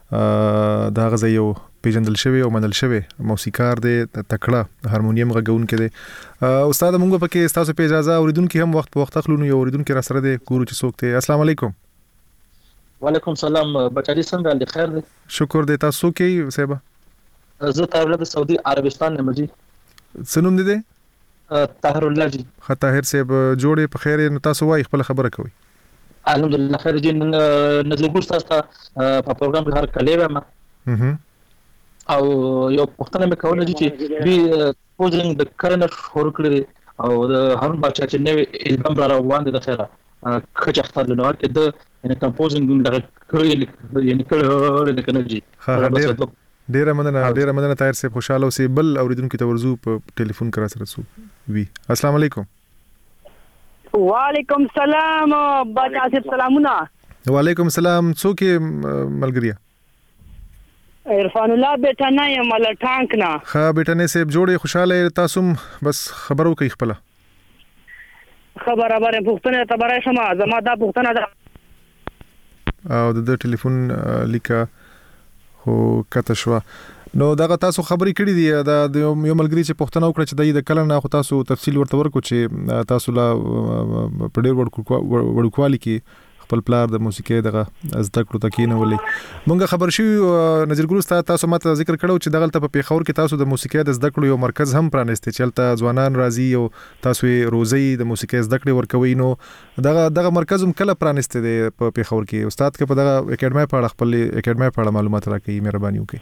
دا غزه یو پیجندل شوی او منل شوی موسیقار دی تکړه هارمونیم غږون کې دی استاد مونږ په کې تاسو په اجازه اوریدونکو هم وخت په وخت خلونو یو اوریدونکو را سره دی ګورو چې څوک دی السلام علیکم وعلیکم السلام بچا دي څنګه د خیر دی شکر دی تاسو کې صاحب زه طاهر د سعودي عربستان نه مجي سنوم دي دي طاهر الله جی طاهر صاحب جوړې په خیر نو تاسو وايي خپل خبره کوي الحمدلله خیر جی نزلګور تاسو په پروګرام کې هر کله ما او یو پښتنه مې کوله چې بي پوزنګ د کرنر شروع کړی او د هارون بچا چې نوې البم را روان دي د خیره خچ اختر نو کې د ان کمپوزینګ د کړی یعنی کړه د کنجي ډیره مننه ډیره مننه طاهر صاحب خوشاله اوسې بل اوریدونکو ته ورزو په ټلیفون کرا سره سو وی السلام علیکم وعلیکم السلام بچا صاحب سلامونه وعلیکم السلام څوک ملګریا عرفان الله بیٹا نه یم ول ټانک نه ها بیٹا نه صاحب جوړې خوشاله تاسو بس خبرو کوي خپل خبر خبره پښتنه تبرای شمه زما دا پښتنه ده او د ټلیفون لیکه هو کته شو نو دا تاسو خبرې کړې دي دا یو ملګری چې پښتنه وکړه چې د کله نه خو تاسو تفصیل ورته ورکو چې تاسو لا په ډېر وړوکوالي کې خپل پلار د موسیقي دغه زده کړو تکینه ولې مونږه خبر شو نظر ګل استاد تاسو ماته ذکر کړو چې دغه ته په پیښور کې تاسو د موسیقي د زده کړو یو مرکز هم پرانیسته چلته ځوانان راځي او تاسو روزي د موسیقي زده کړې ورکوي نو دغه دغه مرکز هم کله پرانیسته دی په پیښور کې استاد کې په دغه اکیډمي په اړه خپل اکیډمي په اړه معلومات راکړي مهرباني وکړئ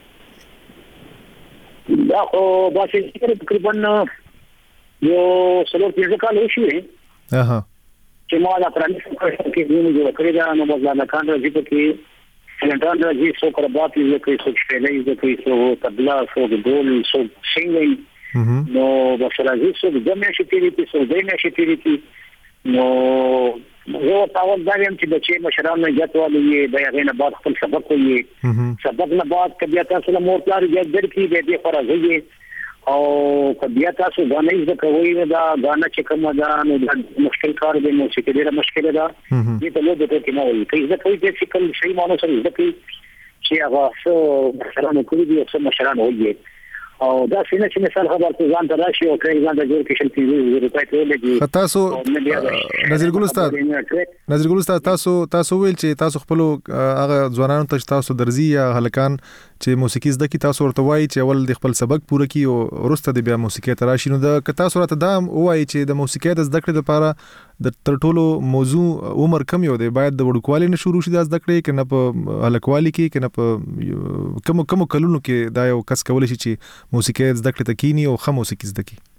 دا خو باسي تقریبا یو څلور پنځه کال وشي اها چې ما دا پرانیست کې زموږ جوړ کړی دا نو بس دا کاندر چې کې سلطان راځي څو کربات یې کوي څو شپېلې یې کوي څو تبلا څو ډول څو سنگینګ نو بس راځي څو د مې شي تیری څو د مې شي تیری نو زه تاول دا یم چې د چې مشران نه جاتوالي د هغه نه بعد خپل سبق کوي سبق نه بعد کبي تاسو له مور پلار یې درکې د دې خورځي او کبي تاسو غانې ز کوي دا غانا چې کوم دا نو مشکل کار دی موسیقي ډیره مشکل ده دې ته له دې کې نه وي چې زه کوي چې کله شي مانو سره زه کوي چې هغه څو مشران کوي دي څو مشران وایي او دا څنګه چې مثال خبر ته ځان ته راشي او کله ځان ته جوړ کې شل پیږي روپۍ ته لګي تاسو نظر ګل استاد نظر ګل استاد تاسو تاسو ویل چې تاسو خپل هغه ځوانانو ته تاسو درځي یا هلکان چې موسیقي زده کی تاسو ورته وایي چې اول د خپل سبق پوره کی او ورسته د بیا موسیقي ته راشي نو د تاسو راته دا وایي چې د موسیقي د زده کړې لپاره د تر ټولو موضوع عمر کم یو دی باید د وړوکوالي نه شروع شي د زده کړې کنه په هلکوالي کې کنه په کوم کوم کلونو کې دا یو کس کولای شي چې موسیقي زده کړې تکینی او خمو موسیقي زده کی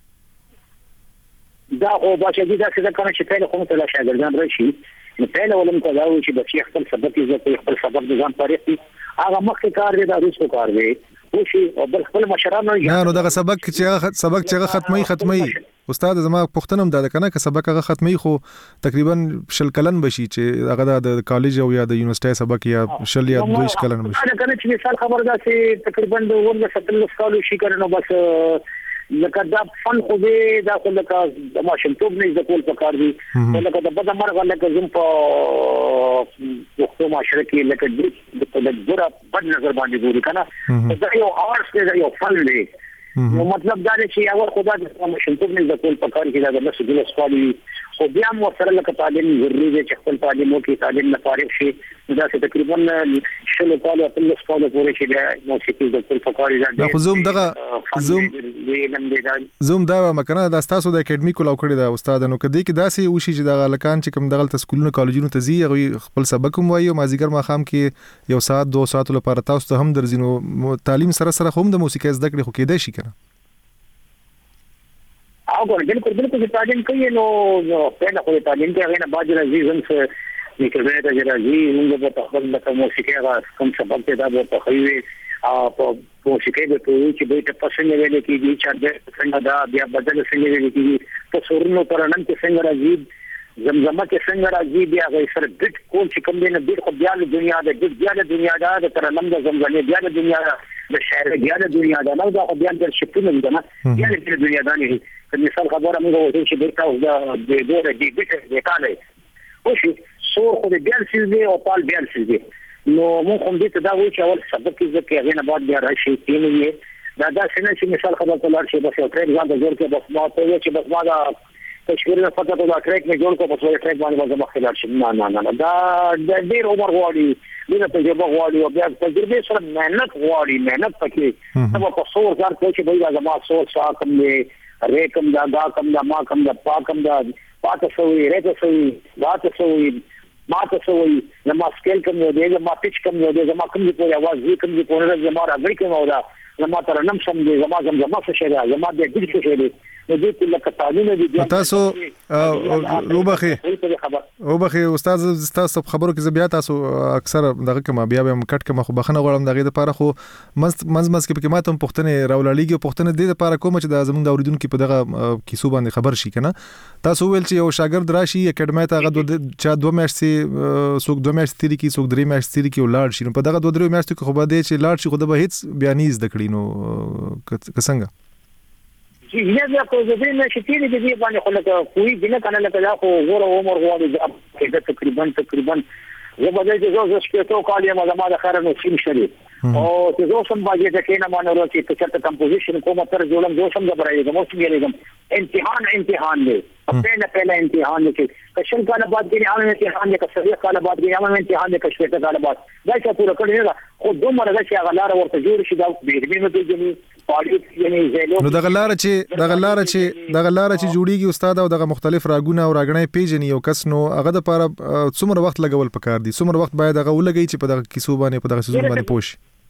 دا او باشه دي دا څه کنه چې په کومه ته شاګردان راشي نو په لولم ته دا و چې د خپل سبق زده کوي خپل سبق د ځان تاریخ هغه مخکې کار دی دا روسو کار دی وشي او بل خپل مشران نه نو دا سبق چې سبق چې ختمي ختمي استاد زما پښتنم دا کنه که سبق هغه ختمي خو تقریبا شل کلن بشي چې هغه د کالج او یا د یونیورسيټي سبق یا شل یا دوه کلن بشي دا کنه چې مثال خبر دا چې تقریبا د ورته ستل کالو شي کنه بس لکه دا فن خو دې دا خو لکه د ماشینټوب نه ځکول پکار دي لکه د بده مرغه لکه زم په وختو معاشره کې لکه د دغه بد نظر باندې ګوري کنه دا یو آرټس دی یو فن دی نو مطلب دا دی چې اول خدا د ماشینټوب نه ځکول پکار کې دا د مسجد اسقالي خو بیا مو سره لکه تعلیم ضروري دی چې خپل تعلیم او کې تعلیم نه فارغ شي دا چې تقریبا شلو کال او تل کال پورې چې د موسیقي د خپل فقاري دا خو زوم دغه زوم زوم دا مکنه د تاسو د اکیډمي کول او کړی دا استاد نو کدی کې داسې وشي چې د لکان چې کوم دغه سکولونو کالجونو ته زی خپل سبق هم وایي او مازیګر ماخام کې یو ساعت دوه ساعت لپاره تاسو ته هم درځینو تعلیم سره سره هم د موسیقي زده کړې خو کېدای شي کنه او بالکل بالکل تعلیم کوي نو په خو تعلیم کې هغه نه باج راځي زم څه نکړه ته راځي موږ په خپل د موسیقي هغه کوم سبق ته دا په خوي او په موسیقي د ټول چې به تاسو څنګه ویل کېږي چې څنګه دا بیا بدل څنګه ویل کېږي په سورونو پرانم کې څنګه راځي زمزمه کې څنګه راځي بیا غي سره ډټ کول چې کوم دینه ډټ خو بیا د دنیا د ډټ بیا د دنیا دا د ترنم د زمزمه بیا د دنیا د شاعر بیا د دنیا دا نو دا بیا د شپونه ده نه بیا د دنیا دا نه مثال خبره موږ وایو چې ډېر تاسو دا د دوه د ډټ د کاله او شي سور خو د بیا سیز دی او پال بیا سیز دی نو موږ هم دې ته دا وایو چې اول سبق کې ځکه هغه نه بعد بیا راشي کینې دا دا څنګه چې مثال خبره کولای شي بس یو تر ځان د جوړ کې بس ما ته چې بس ما دا تشکیل پته ته دا ټریک نه جوړ کو په څو ټریک باندې وځه مخکې لاړ شي نه نه نه دا د ډیر عمر غواړي دغه تجربه غواړي او بیا تجربه سره مهنت غواړي مهنت پکې سبا په څو ځار کې چې بیا زما څو څا کم دی ریکم دا دا کم دا ما کم دا پاکم دا پاته سوې ریته سوې واته سوې ماته سوې زما سکیل کم دی زما پیچ کم دی زما کم دی په आवाज دې کم دی په ورځ زما راغلی کوم او دا زما تر نم سم دی زما زم زما څه شي دا زما دې دې څه شي دی نو دې کې لکه تعلیم دي تاسو وبخي وبخي استاد تاسو خبرو کې بیا تاسو اکثر دغه کما بیا به کټ کما خو بخنه غوړم دغه لپاره خو مز مز کې په ماته پښتنه راولالېږي پښتنه دې لپاره کوم چې د زمونږ د اوریدونکو په دغه کیسو باندې خبر شي کنه تاسو ویل چې یو شاګرد راشي اکیډمي ته غو چا دوه میاشتې سوق دوه میاشتې تیری کې سوق درې میاشتې تیری کې ولار شي نو په دغه دوه درې میاشتې کې خو به دې چې لاړ شي خو د به هیڅ بیانیز دکړي نو څنګه یا بیا کو زه نه شتي دي دې باندې خو لکه کوی دنه کنه لکه دا خو غوړ عمر غواړي دا تقریبا تقریبا زه به دې زو شپږ کال ما زما د خیر نو سیم شری او چې زه سم باندې د کینه باندې ورته چې څه کمپوزیشن کومه تر جوړم زه سم د برای د مو سم امتحان امتحان دی پہلا پہلا امتحان دی کشن کال بعد کې عام امتحان دی کسبه کال بعد کې عام امتحان دی کشفه کال بعد دا چې پوره کړی نه خو دومره دا چې غلار ورته جوړ شي دا به دې نه دی نو دغه لار چې دغه لار چې دغه لار چې جوړیږي استاد او دغه مختلف راګونه او راګنې پیژني یو کس نو هغه د لپاره څومره وخت لګول پکار دي څومره وخت باید هغه ولګي چې په دغه کیسو باندې په دغه سيزون باندې پوښ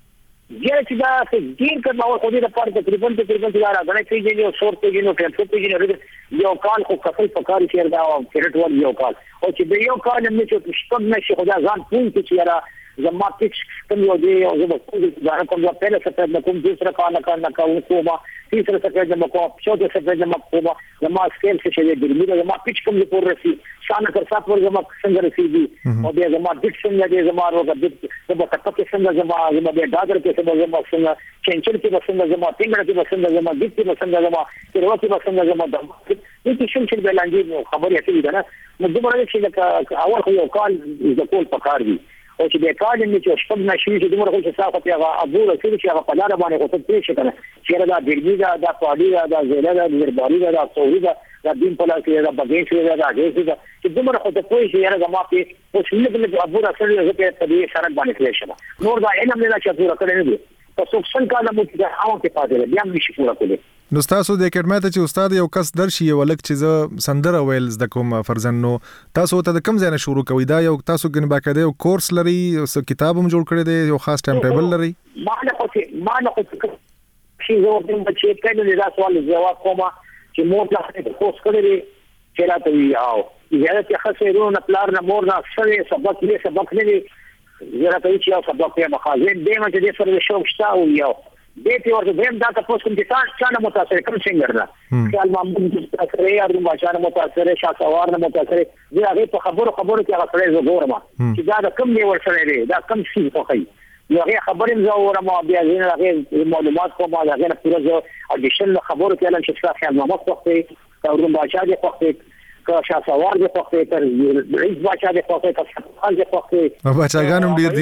یا چې دا څه ډیر کړه او خو دې لپاره تقریبا تقریبا دا راګنې پیژني او شورت پیژني او ټیپ پیژني یو کال خو کفل پکار شي دا او کریټ ور یو کال او چې د یو کال نه چې شپږ نشي خدا ځان پون چې را زما پیچ کوم یو دی او زما دا کوم دا پهله څه د کوم دوسرا کال نه کوم کومه تیسرا څه د مکو چوتھے څه د مکو زما سکیل څه دی د زما پیچ کوم دی پور رسی شان کر سات ور زما څنګه رسی دی او د زما ډیټ څنګه دی زما ورو د زما کټه څنګه زما زما د دادر کې څنګه زما څنګه چنچل کې څنګه زما تینګړه کې څنګه زما ډیټ کې څنګه زما کیروتی څنګه زما د دې څه چې بلانګي خبرې اترې ده نه نو دومره چې اول خو یو کال د کول پکار دی او چې د کال نه چې شپږ نشي چې دومره خو چې صافه پیغه ابو رسول چې هغه په لار باندې کوته پېښ کړه چې دا ګرګي دا د پاډي دا د زیله دا د درباري دا د سوري دا د دین په لار کې دا بګې شي دا د دې چې دومره خو ته کوی چې هغه ما په او چې د ابو رسول یې په دې سره باندې کړی شو نور دا علم نه چې پورا کړی نه دی تاسو څنګه کاله مو چې هغه کې پاتې بیا هم نشي پورا کولای نو تاسو د اکیډمي ته چې استاد یو کس درشي یو لک چې ز سندره ویلز د کوم فرزن نو تاسو ته د کوم ځای نه شروع کوي دا یو تاسو ګن باقاعده یو کورس لري یو کتاب هم جوړ کړی دی یو خاص ټایم ټیبل لري ما نه خو ما نه خو شي زه ورته چې کله دا سوال جواب کوم چې مور لا کورس کړی چې راته وی او زیاده چې خسرونه پلار نه مور نه اکثر سبق نه سبق نه زه راته چې یو سبق یې مخازن دې ما چې دې سره شوق شتا او یو دې په ورته دیم دا تاسو کوم چې تاسو څنګه متاثر کوم څنګه نه خیال محمود متاثر یا د بچانه متاثر شاسوار نه متاثر دې هغه په خبرو خبرو کې هغه سره زګورم چې دا د کوم دی ورسره دی دا کوم شي خو کوي یو هغه خبرې زورم بیا زین هغه معلومات کوم هغه پوره زو اډیشن خبرو کې لن چې خیال محمود وخت او د بچا دی وخت که شاسوار دی وخت تر رئیس بچا دی وخت که خپل دی وخت او بچاګانم ډیر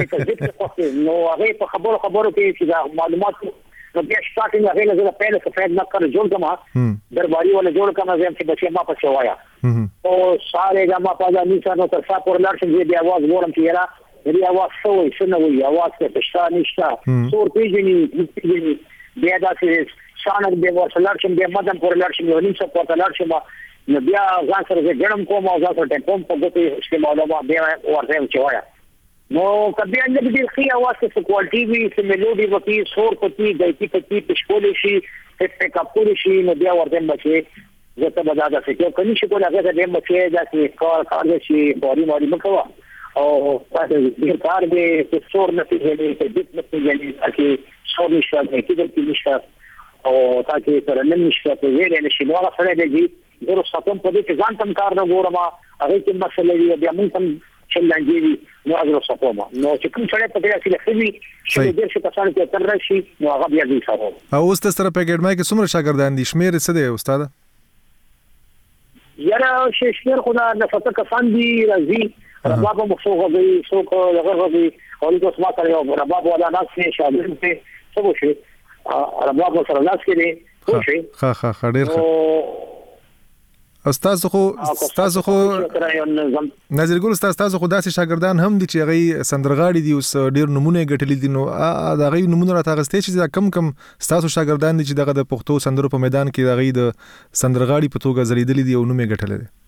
دي نو هغه په خبرو خبرو کې چې معلومات نو بیا سٹارټینګ هغه له پهله څخه فائدہ نه کړ جوړ کما درباري ولا جوړ کما زم چې بچي ما په شوایا او ساره دا ما په ځان نشه نو تر څا پر لار چې دی आवाज ورم چې را دی आवाज سوې شنو وي आवाज ته پښتا نشتا سور پیجنی پیجنی بیا دا چې شانک دی ورسلار چې بیا مدن پر لار چې نو نشه په لار چې نو بیا ځان سره ګړم کوم او ځان سره ټیمپو په ګوتې استعمالوم بیا ورته چوایا نو کبي ان دې د خي اواز څخه کوالټي وي چې ملودي وکي سور پتی دایتی پتی پښکول شي په کاپور شي نو بیا ورته بچي زته بازار څخه کې کني شي کوله هغه دې بچي دا چې کار کار شي بوري موري مکوا او تاسو دې کار دې چې سور نه پیږي چې دې نه پیږي چې سور نشه کې دې نشه او تاسو سره نه نشه په ویل نه شي نو هغه سره دې زه ساتم په دې کې ځان تم کار نه ګورم هغه کې مسله دی بیا موږ هم چلانجي نو هغه ساتم نو چې کوم څه په دې کې لخي چې دې څه کسان کې تر راشي نو هغه بیا دې ساتم او اوس تاسو سره په اکیډمي کې څومره شاګردان دي شمیر څه دی استاد یاره شمیر خو نه څه کسان دي راځي رباب مخصوص غوي څوک هغه غوي او د سما سره یو رباب ولا ناس نه شامل دي څه وشي رباب سره ناس کې دي ښه ښه ښه ډیر ښه استاد خو استاد خو نظیر ګل استاد تاسو خو داسې شاګردان هم دي چې هغه سندرغاړي دي اوس ډیر نمونه غټلې دي نو دا غي نمونه راته غستې چې کم کم تاسو شاګردان دي چې دغه د پښتو سندرو په میدان کې دغه د سندرغاړي په توګه زریدلې دي او نومې غټلې دي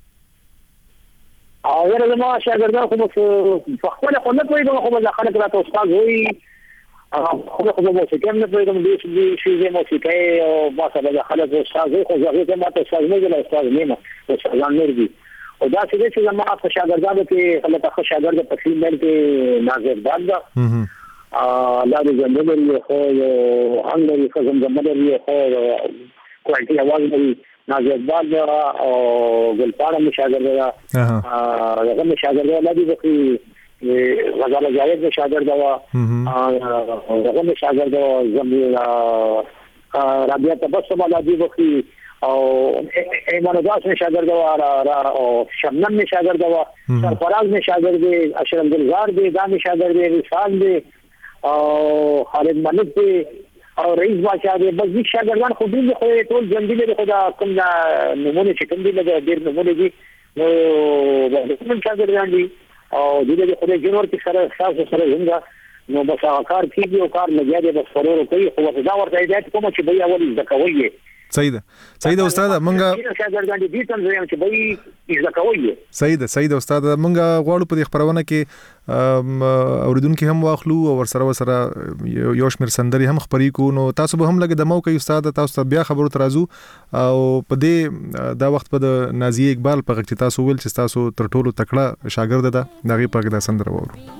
او ورته ما شاګردان خو په خپل خو نه کوي خو به خلک راته استاد وي خو خو به څه کوم نه پوهیږم دې چې شي زه موسیقي او ما سره خلک استاد خو زه هم ماته استاد نه یم استاد نه یم استاد نه دی او دا چې چې ما په شاګردانو کې خلک په شاګرد په فیلډ کې ناظر باندې ا لا دې زموږ خو یو هنګري خو زموږ لري خو کوالټي اواز لري ناظر باندې او ګلپاړه مشاګرد دا هغه مشاګرد لا دې په غزاله جاوید میں شاگرد ہوا هغه میں شاگرد ہوا زمین رابعه تبسم علادی وقتی او ایمان اداس میں شاگرد ہوا او شبنم میں شاگرد ہوا سرفراز میں شاگرد اشرف گلزار دے دامی شاگرد رسال دے او خالد ملک دے او رئیس بادشاہ دے بس دیکھ شاگردان خود دے خود ټول جنگی دے خدا کم نمونه چکم دے لگا دیر نمونه دی نو بہترین شاگردان دی او دې د خدای جنور کې سره تاسو سره څنګه نو بس هغه کار کیږي او کار لګیا دی بس فرور کوي خو دا ورته هدایت کوم چې بیا اول ځکوي صحیح ده صحیح ده استاد مونږه شاګردان دي دې تم زم چې بیا ځکوي صحیح ده صحیح ده استاد مونږه غواړو په خبرونه کې اوریدونکو هم واخلو او ورسره ورسره یو شمیر سندري هم خبرې کو نو تاسو به هم لګ د موقع استاد تاسو بیا خبرو ترازو او په دې دا وخت په نازیه اقبال په چې تاسو ول چې تاسو تر ټولو تکړه شاګرد ده دغه په د سندره وورو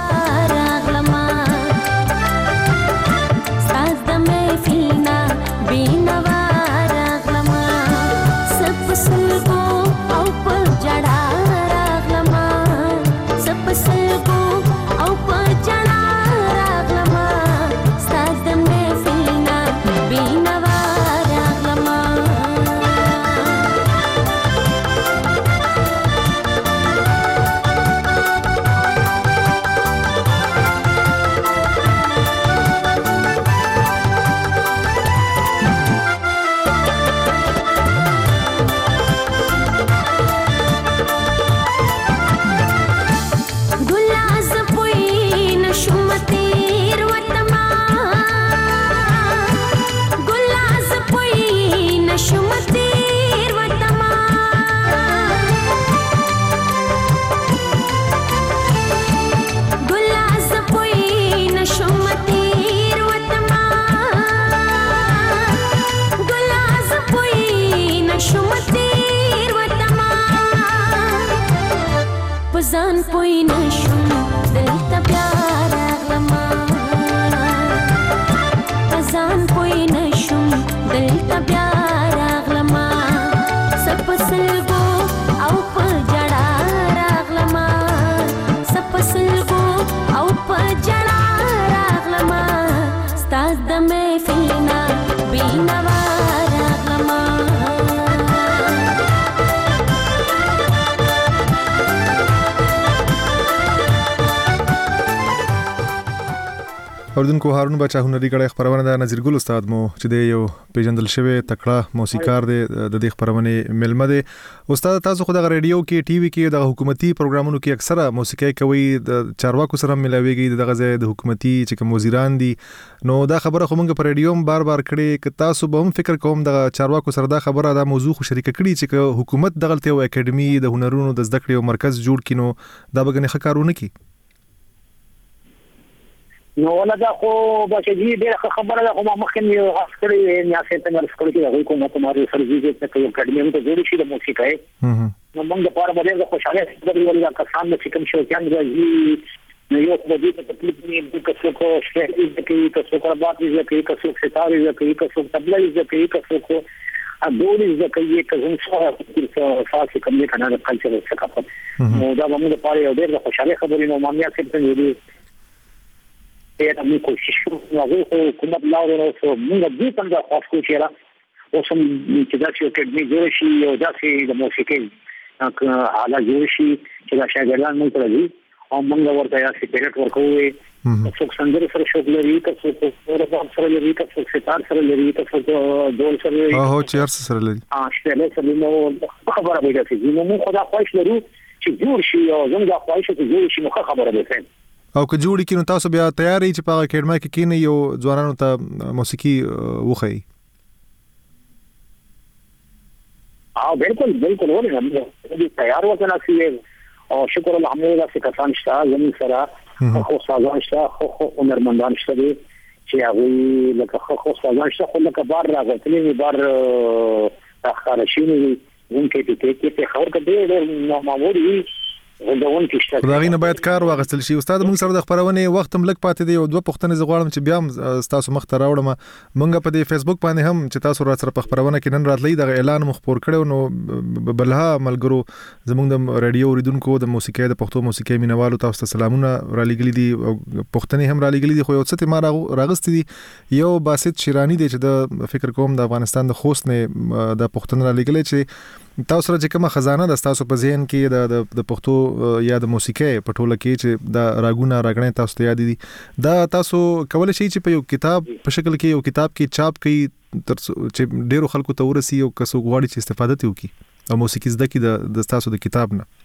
ځان پوی نشم دلته پیار اغلما ځان پوی نشم دلته پیار اغلما سپسلګو او په جړا راغلما سپسلګو او په جړا راغلما ستاد د محفلنا بینوا راغلما اوردونکو هارون بچا هنري کړه خبرونه د نظیر ګل استاد مو چې د یو پیجندل شوی تکړه موسیقار دی د دې خبرونه ملمه دی استاد تاسو خو د ریډیو کې ټي وي کې د حکومتي پروګرامونو کې اکثره موسیقي کوي د چارواکو سره ملاويږي دغه ځای د حکومتي چې کوم وزیران دي نو دا خبره خو موږ په ریډیو هم بار بار کړي ک تاسو به هم فکر کوم د چارواکو سره دا خبره دا موضوع خو شریک کړي چې حکومت دغلته او اکیډمي د هنرونو د زده کړې او مرکز جوړ کینو دا بګنه ښکارونه کی نو ولدا خو بچی دې خبره ده خو ما مخکې یو عسکري نیاسه ته مرسته کوي د حکومت ماري سرویس ته کوي اکیډمي ته جوړ شي د موسیقي نو موږ د پاره باندې خوشاله ستړي ولې دا کسان چې کوم شو کېان راځي نو یو په دې ته تکلیف نه د کسو کو شهر دې کې کسو کو بات دې کې کسو ستاره دې کې کسو تبلا دې کې کسو کو ا دولي دې کې کزم څو فاصله کوم نه کنه د کلچر څخه نو دا موږ د پاره یو ډېر خوشاله خبرې نو مامیا څه ته ته موږ کوشش کوو هغه حکومت لاور او موږ دې څنګه خاص کوو چې را اوسم چې دا چې اکیډمي جوړ شي او دا چې د موسیقي حالا جوړ شي چې دا شاګردان موږ راځي او موږ ورته یا سپیریټ ورکوي څوک سندره سره شوق لري څوک اورګان سره لري څوک ستار سره لري څوک ډول سره لري او چیرس سره لري اه شته سره نو خبره به ده چې نو موږ خدا خوښ لرو چې جوړ شي او زموږ خوښ چې جوړ شي نو خبره ده او که جوړی کینو تاسو بیا تیاری چې په اکیډمي کې کینې یو ځوانانو ته موسیقي وخی اه بالکل بالکل ولې هم تیار وکنه چې او شکر الحمدلله چې کسان شته زموږ سره خو سازان شته خو هنرمندان شته دي چې هغه لکه خو سازان شته خو لکه بار راغلي بار تاخر شي نه ممکن چې کې خبر کړي نو معمولی غوډون کیشته خدای نه باید کار واغستل شي استاد موږ سره د خبرونه وخت هم لګ پاتې دی او دوه پښتنې زغړم چې بیا تاسو مخ ته راوړم موږ په دې فیسبوک باندې هم چې تاسو را سره په خبرونه کې نن راتلې د اعلان مخ پور کړو نو بلها ملګرو زموږ د رادیو اوریدونکو د موسیقۍ د پښتو موسیقۍ مینوالو تاسو ته سلامونه را لګلې دي پښتنې هم را لګلې دي خو یو څه ما راغست دي یو باسط شیرانی دی چې د فکر کوم د افغانستان د خوست نه د پښتون را لګلې چې تاسو سره چې کومه خزانه د تاسو په ذهن کې د د پښتو یا د موسیقۍ په ټوله کې چې د راګونه راګڼې تاسو ته یاد دي دا تاسو کولای شئ چې په یو کتاب په شکل کې یو کتاب کې چاپ کړئ تر چې ډیرو خلکو ته ورسي او کسو غواړي چې استفاده وکړي او موسیقي زده کړي د تاسو د کتاب نه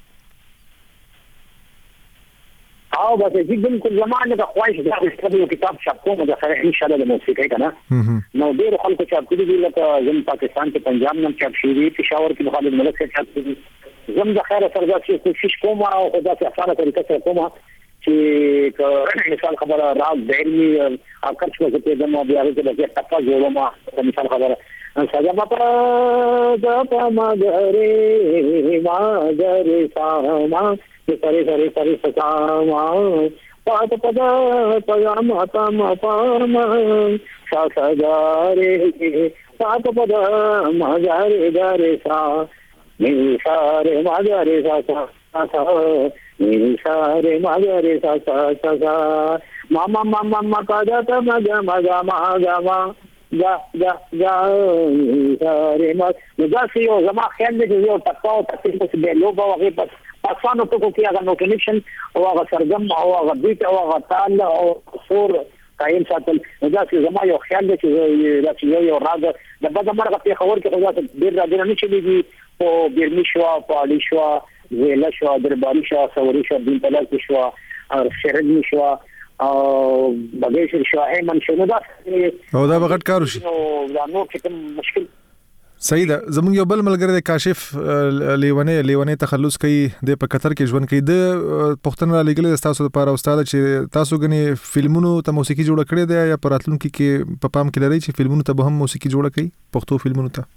او بس چې بالکل زمانه د خواهش د یو کتاب چاپ کوم د سره ان شاء الله د موسیقۍ کنه نو ډیر خلکو چاپ کړي دي لکه زم پاکستان کې پنجاب نن چاپ شوی دي پېښور کې خالد ملک څخه چاپ کړي زم د خیره سره چې کوشش کوم او خدا ته اسانه طریقه سره کوم چې مثال خبره راز دایمي اکر څه ته د مو بیا د ټاپا جوړما مثال خبره سجا پا د ما غره ما غره ساما سری سری سری ساما پات پدا پجاما پاما پاما سا سجاره پات پدا ما غره غره سا نی ساره ما غره سا سا نی ساره ما غره سا سا سا ماما ماما ما پدا ما ما ما ما یا یا یا ساره ما نګاسي او زما خیال دې یو تاسو ته څه به لوبه وغه پس پاسانو ته کو کیږي نو کنیکشن او هغه سرګم او هغه بیت او هغه تال او فور قائم ساتل نګاسي زما یو خیال دې چې راځي یو راځي د بده مرغه په خبر کې خدا ته ډیر راځي نه چلیږي او بیرمی شو په اړې شو ویلا شو درباري شو سوري شو دین په لاس شو او شرګ شو او بغیر شو ایمن شو نو دا او دا بغټ کارو شي نو دا نو کوم مشکل صحیح ده زموږ یو بل ملګری د کاشف لیونه لیونه تخلص کوي د په قطر کې ژوند کوي د پښتون را لګل تاسو لپاره استاد چې تاسو غني فلمونو ته موسیقي جوړ کړی دی یا پراتلونکو کې په پام کې لري چې فلمونو ته به هم موسیقي جوړ کړي پښتو فلمونو ته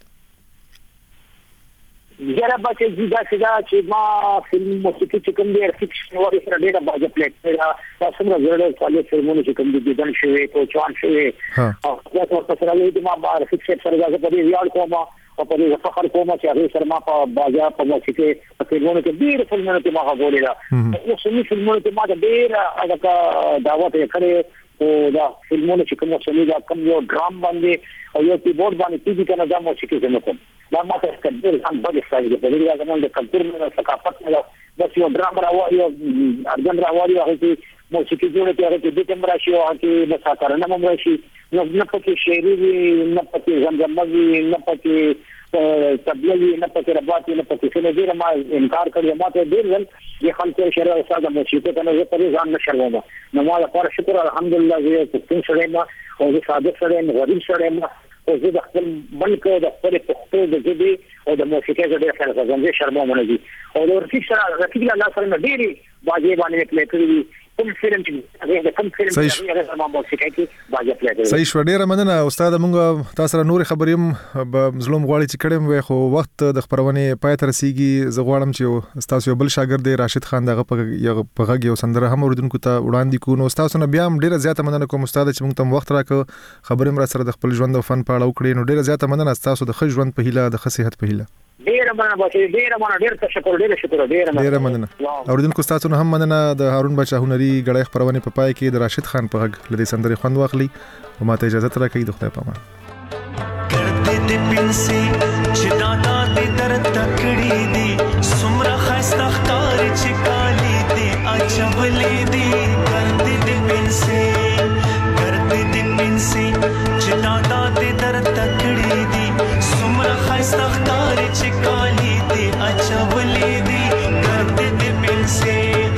یاره بچې زیاده سیدا چې ما فلم موسیقي چې کوم دی فکشن وری سره ډېر باج پلیټ دا تاسو موږ زړه کالي فلمونه چې کوم دي دن شوی کو چوان شوی او تاسو په سره لې ما بار فکشن سره راځي په دې یاد کوم او په دې فخر کوم چې هغه سره ما په باجا په موسیقي په فلمونو کې ډېر فلمونه ته ما غوړې دا نو سمي فلمونه ته ما ډېر هغه دعوت یې کړې او دا فلمونه چې کوم څه دا کوم یو ډرام باندې او یو کیبورډ باندې چې کنه دا موسیقي زموږ کوم دا ما ته کډر هم بل ځای کې په دې ځای باندې کلچر نه ثقافت نه بس یو ډرام راوړی یو ارجن راوړی هغه چې موسیقي جوړه کې هغه چې د تم راشي او چې مسافرانه هم راشي نو نه پکې شعري نه پکې زمزمه نه پکې تبلیغ نه پکې رباط نه پکې څه نه دی ما انکار کړی ما ته ډیر ول یې خلک شرع او ساده موسیقي ته نه پرې ځان نه شرموم نو ما لپاره شکر الحمدلله زه پښتون سره ما او زه صادق سره ما غریب سره ما او زه د خپل بلکې د خپل پښتو د ژبې او د موسیقۍ ډېر خیال کوم زه شرموم نه دي او د رفیق سره رفیق الله سره ډېری باجې باندې پلی کړی کوم فلم چې هغه کوم فلم چې هغه ما موسیقۍ کې باجې پلی کړی صحیح شو ډېر مننه استاد مونږ تاسو سره نور خبرې هم ظلم غواړي چې کړم وي خو وخت د خبرونه پای تر رسیدي زه غواړم چې تاسو یو بل شاګرد راشد خان دغه په یو یو سندره هم اوریدونکو ته وړاندې کو نو تاسو نه بیا هم ډېر زیاته مننه کوم استاد چې مونږ ته وخت راکړ خبرې مر سره د خپل ژوند او فن په اړه وکړې نو ډېر زیاته مننه تاسو د ښه ژوند په هیله د ښه صحت په هیله ډیر مننه بچی ډیر مننه ډیر تشکر ډیر شکر ډیر مننه ډیر مننه اوریدونکو تاسو نه هم مننه د هارون بچا هنري غړې خبرونه په پای کې د راشد خان په غږ لدی سندري خوند واخلي او ماته اجازه تر کوي د خدای په امان کرتے دې پنسي چې ډاټا دې در تکړی دي سمره خسته ښکار چې کالی دې اچو اچولې دي کرتے دې پنسي کرتے دې پنسي چې دا دې در تکړې دي سمره خسته ښکارې چې کالي دې اچولې دي کرتے دې پنسي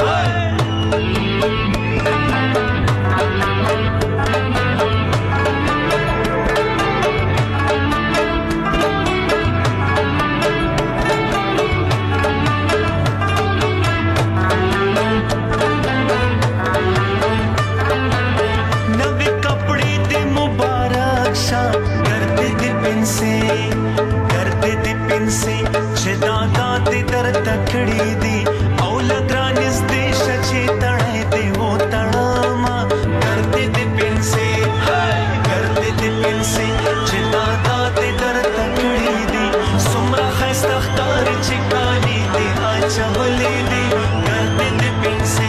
کرتے دې پنسي چې دا دې در تکړې دي او لګرانس دې شچې تړې دې و تړما کرتے دې پنسي کرتے دې پنسي چې دا دې در تکړې دي سمره خسته ښکارې چې کالي دې اچولې دي کرتے دې پنسي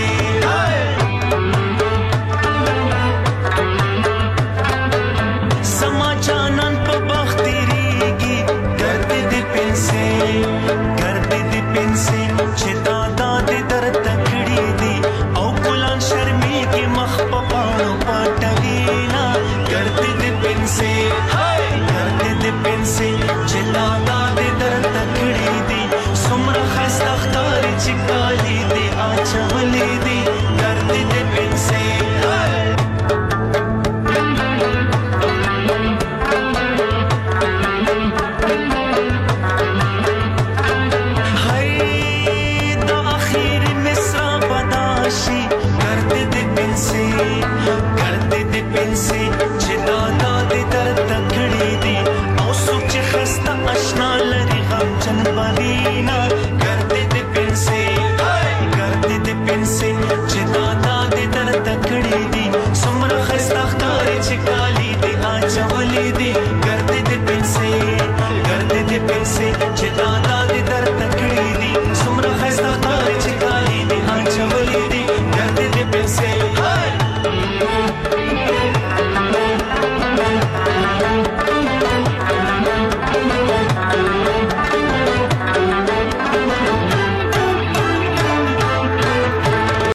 سما جانان په بختيريږي کرتے دې پنسي کرتے دې پنسي چې دا دې در تکړې دي او ګلان شرمېږي مخ په پاڼو پټوينا کرتے دې پنسي کرتے دې پنسي چې دا دې در تکړې دي سمره خسته ښکارې چې کالي دې اچولې دي کرتے دې پنسي کرتے دې پنسي کرتے دې پنسي چې دا دې در تکړې دي او سوچ خسته آشنا لري غم جن بدینا کرتے دې پنسي کرتے دې پنسي چې دا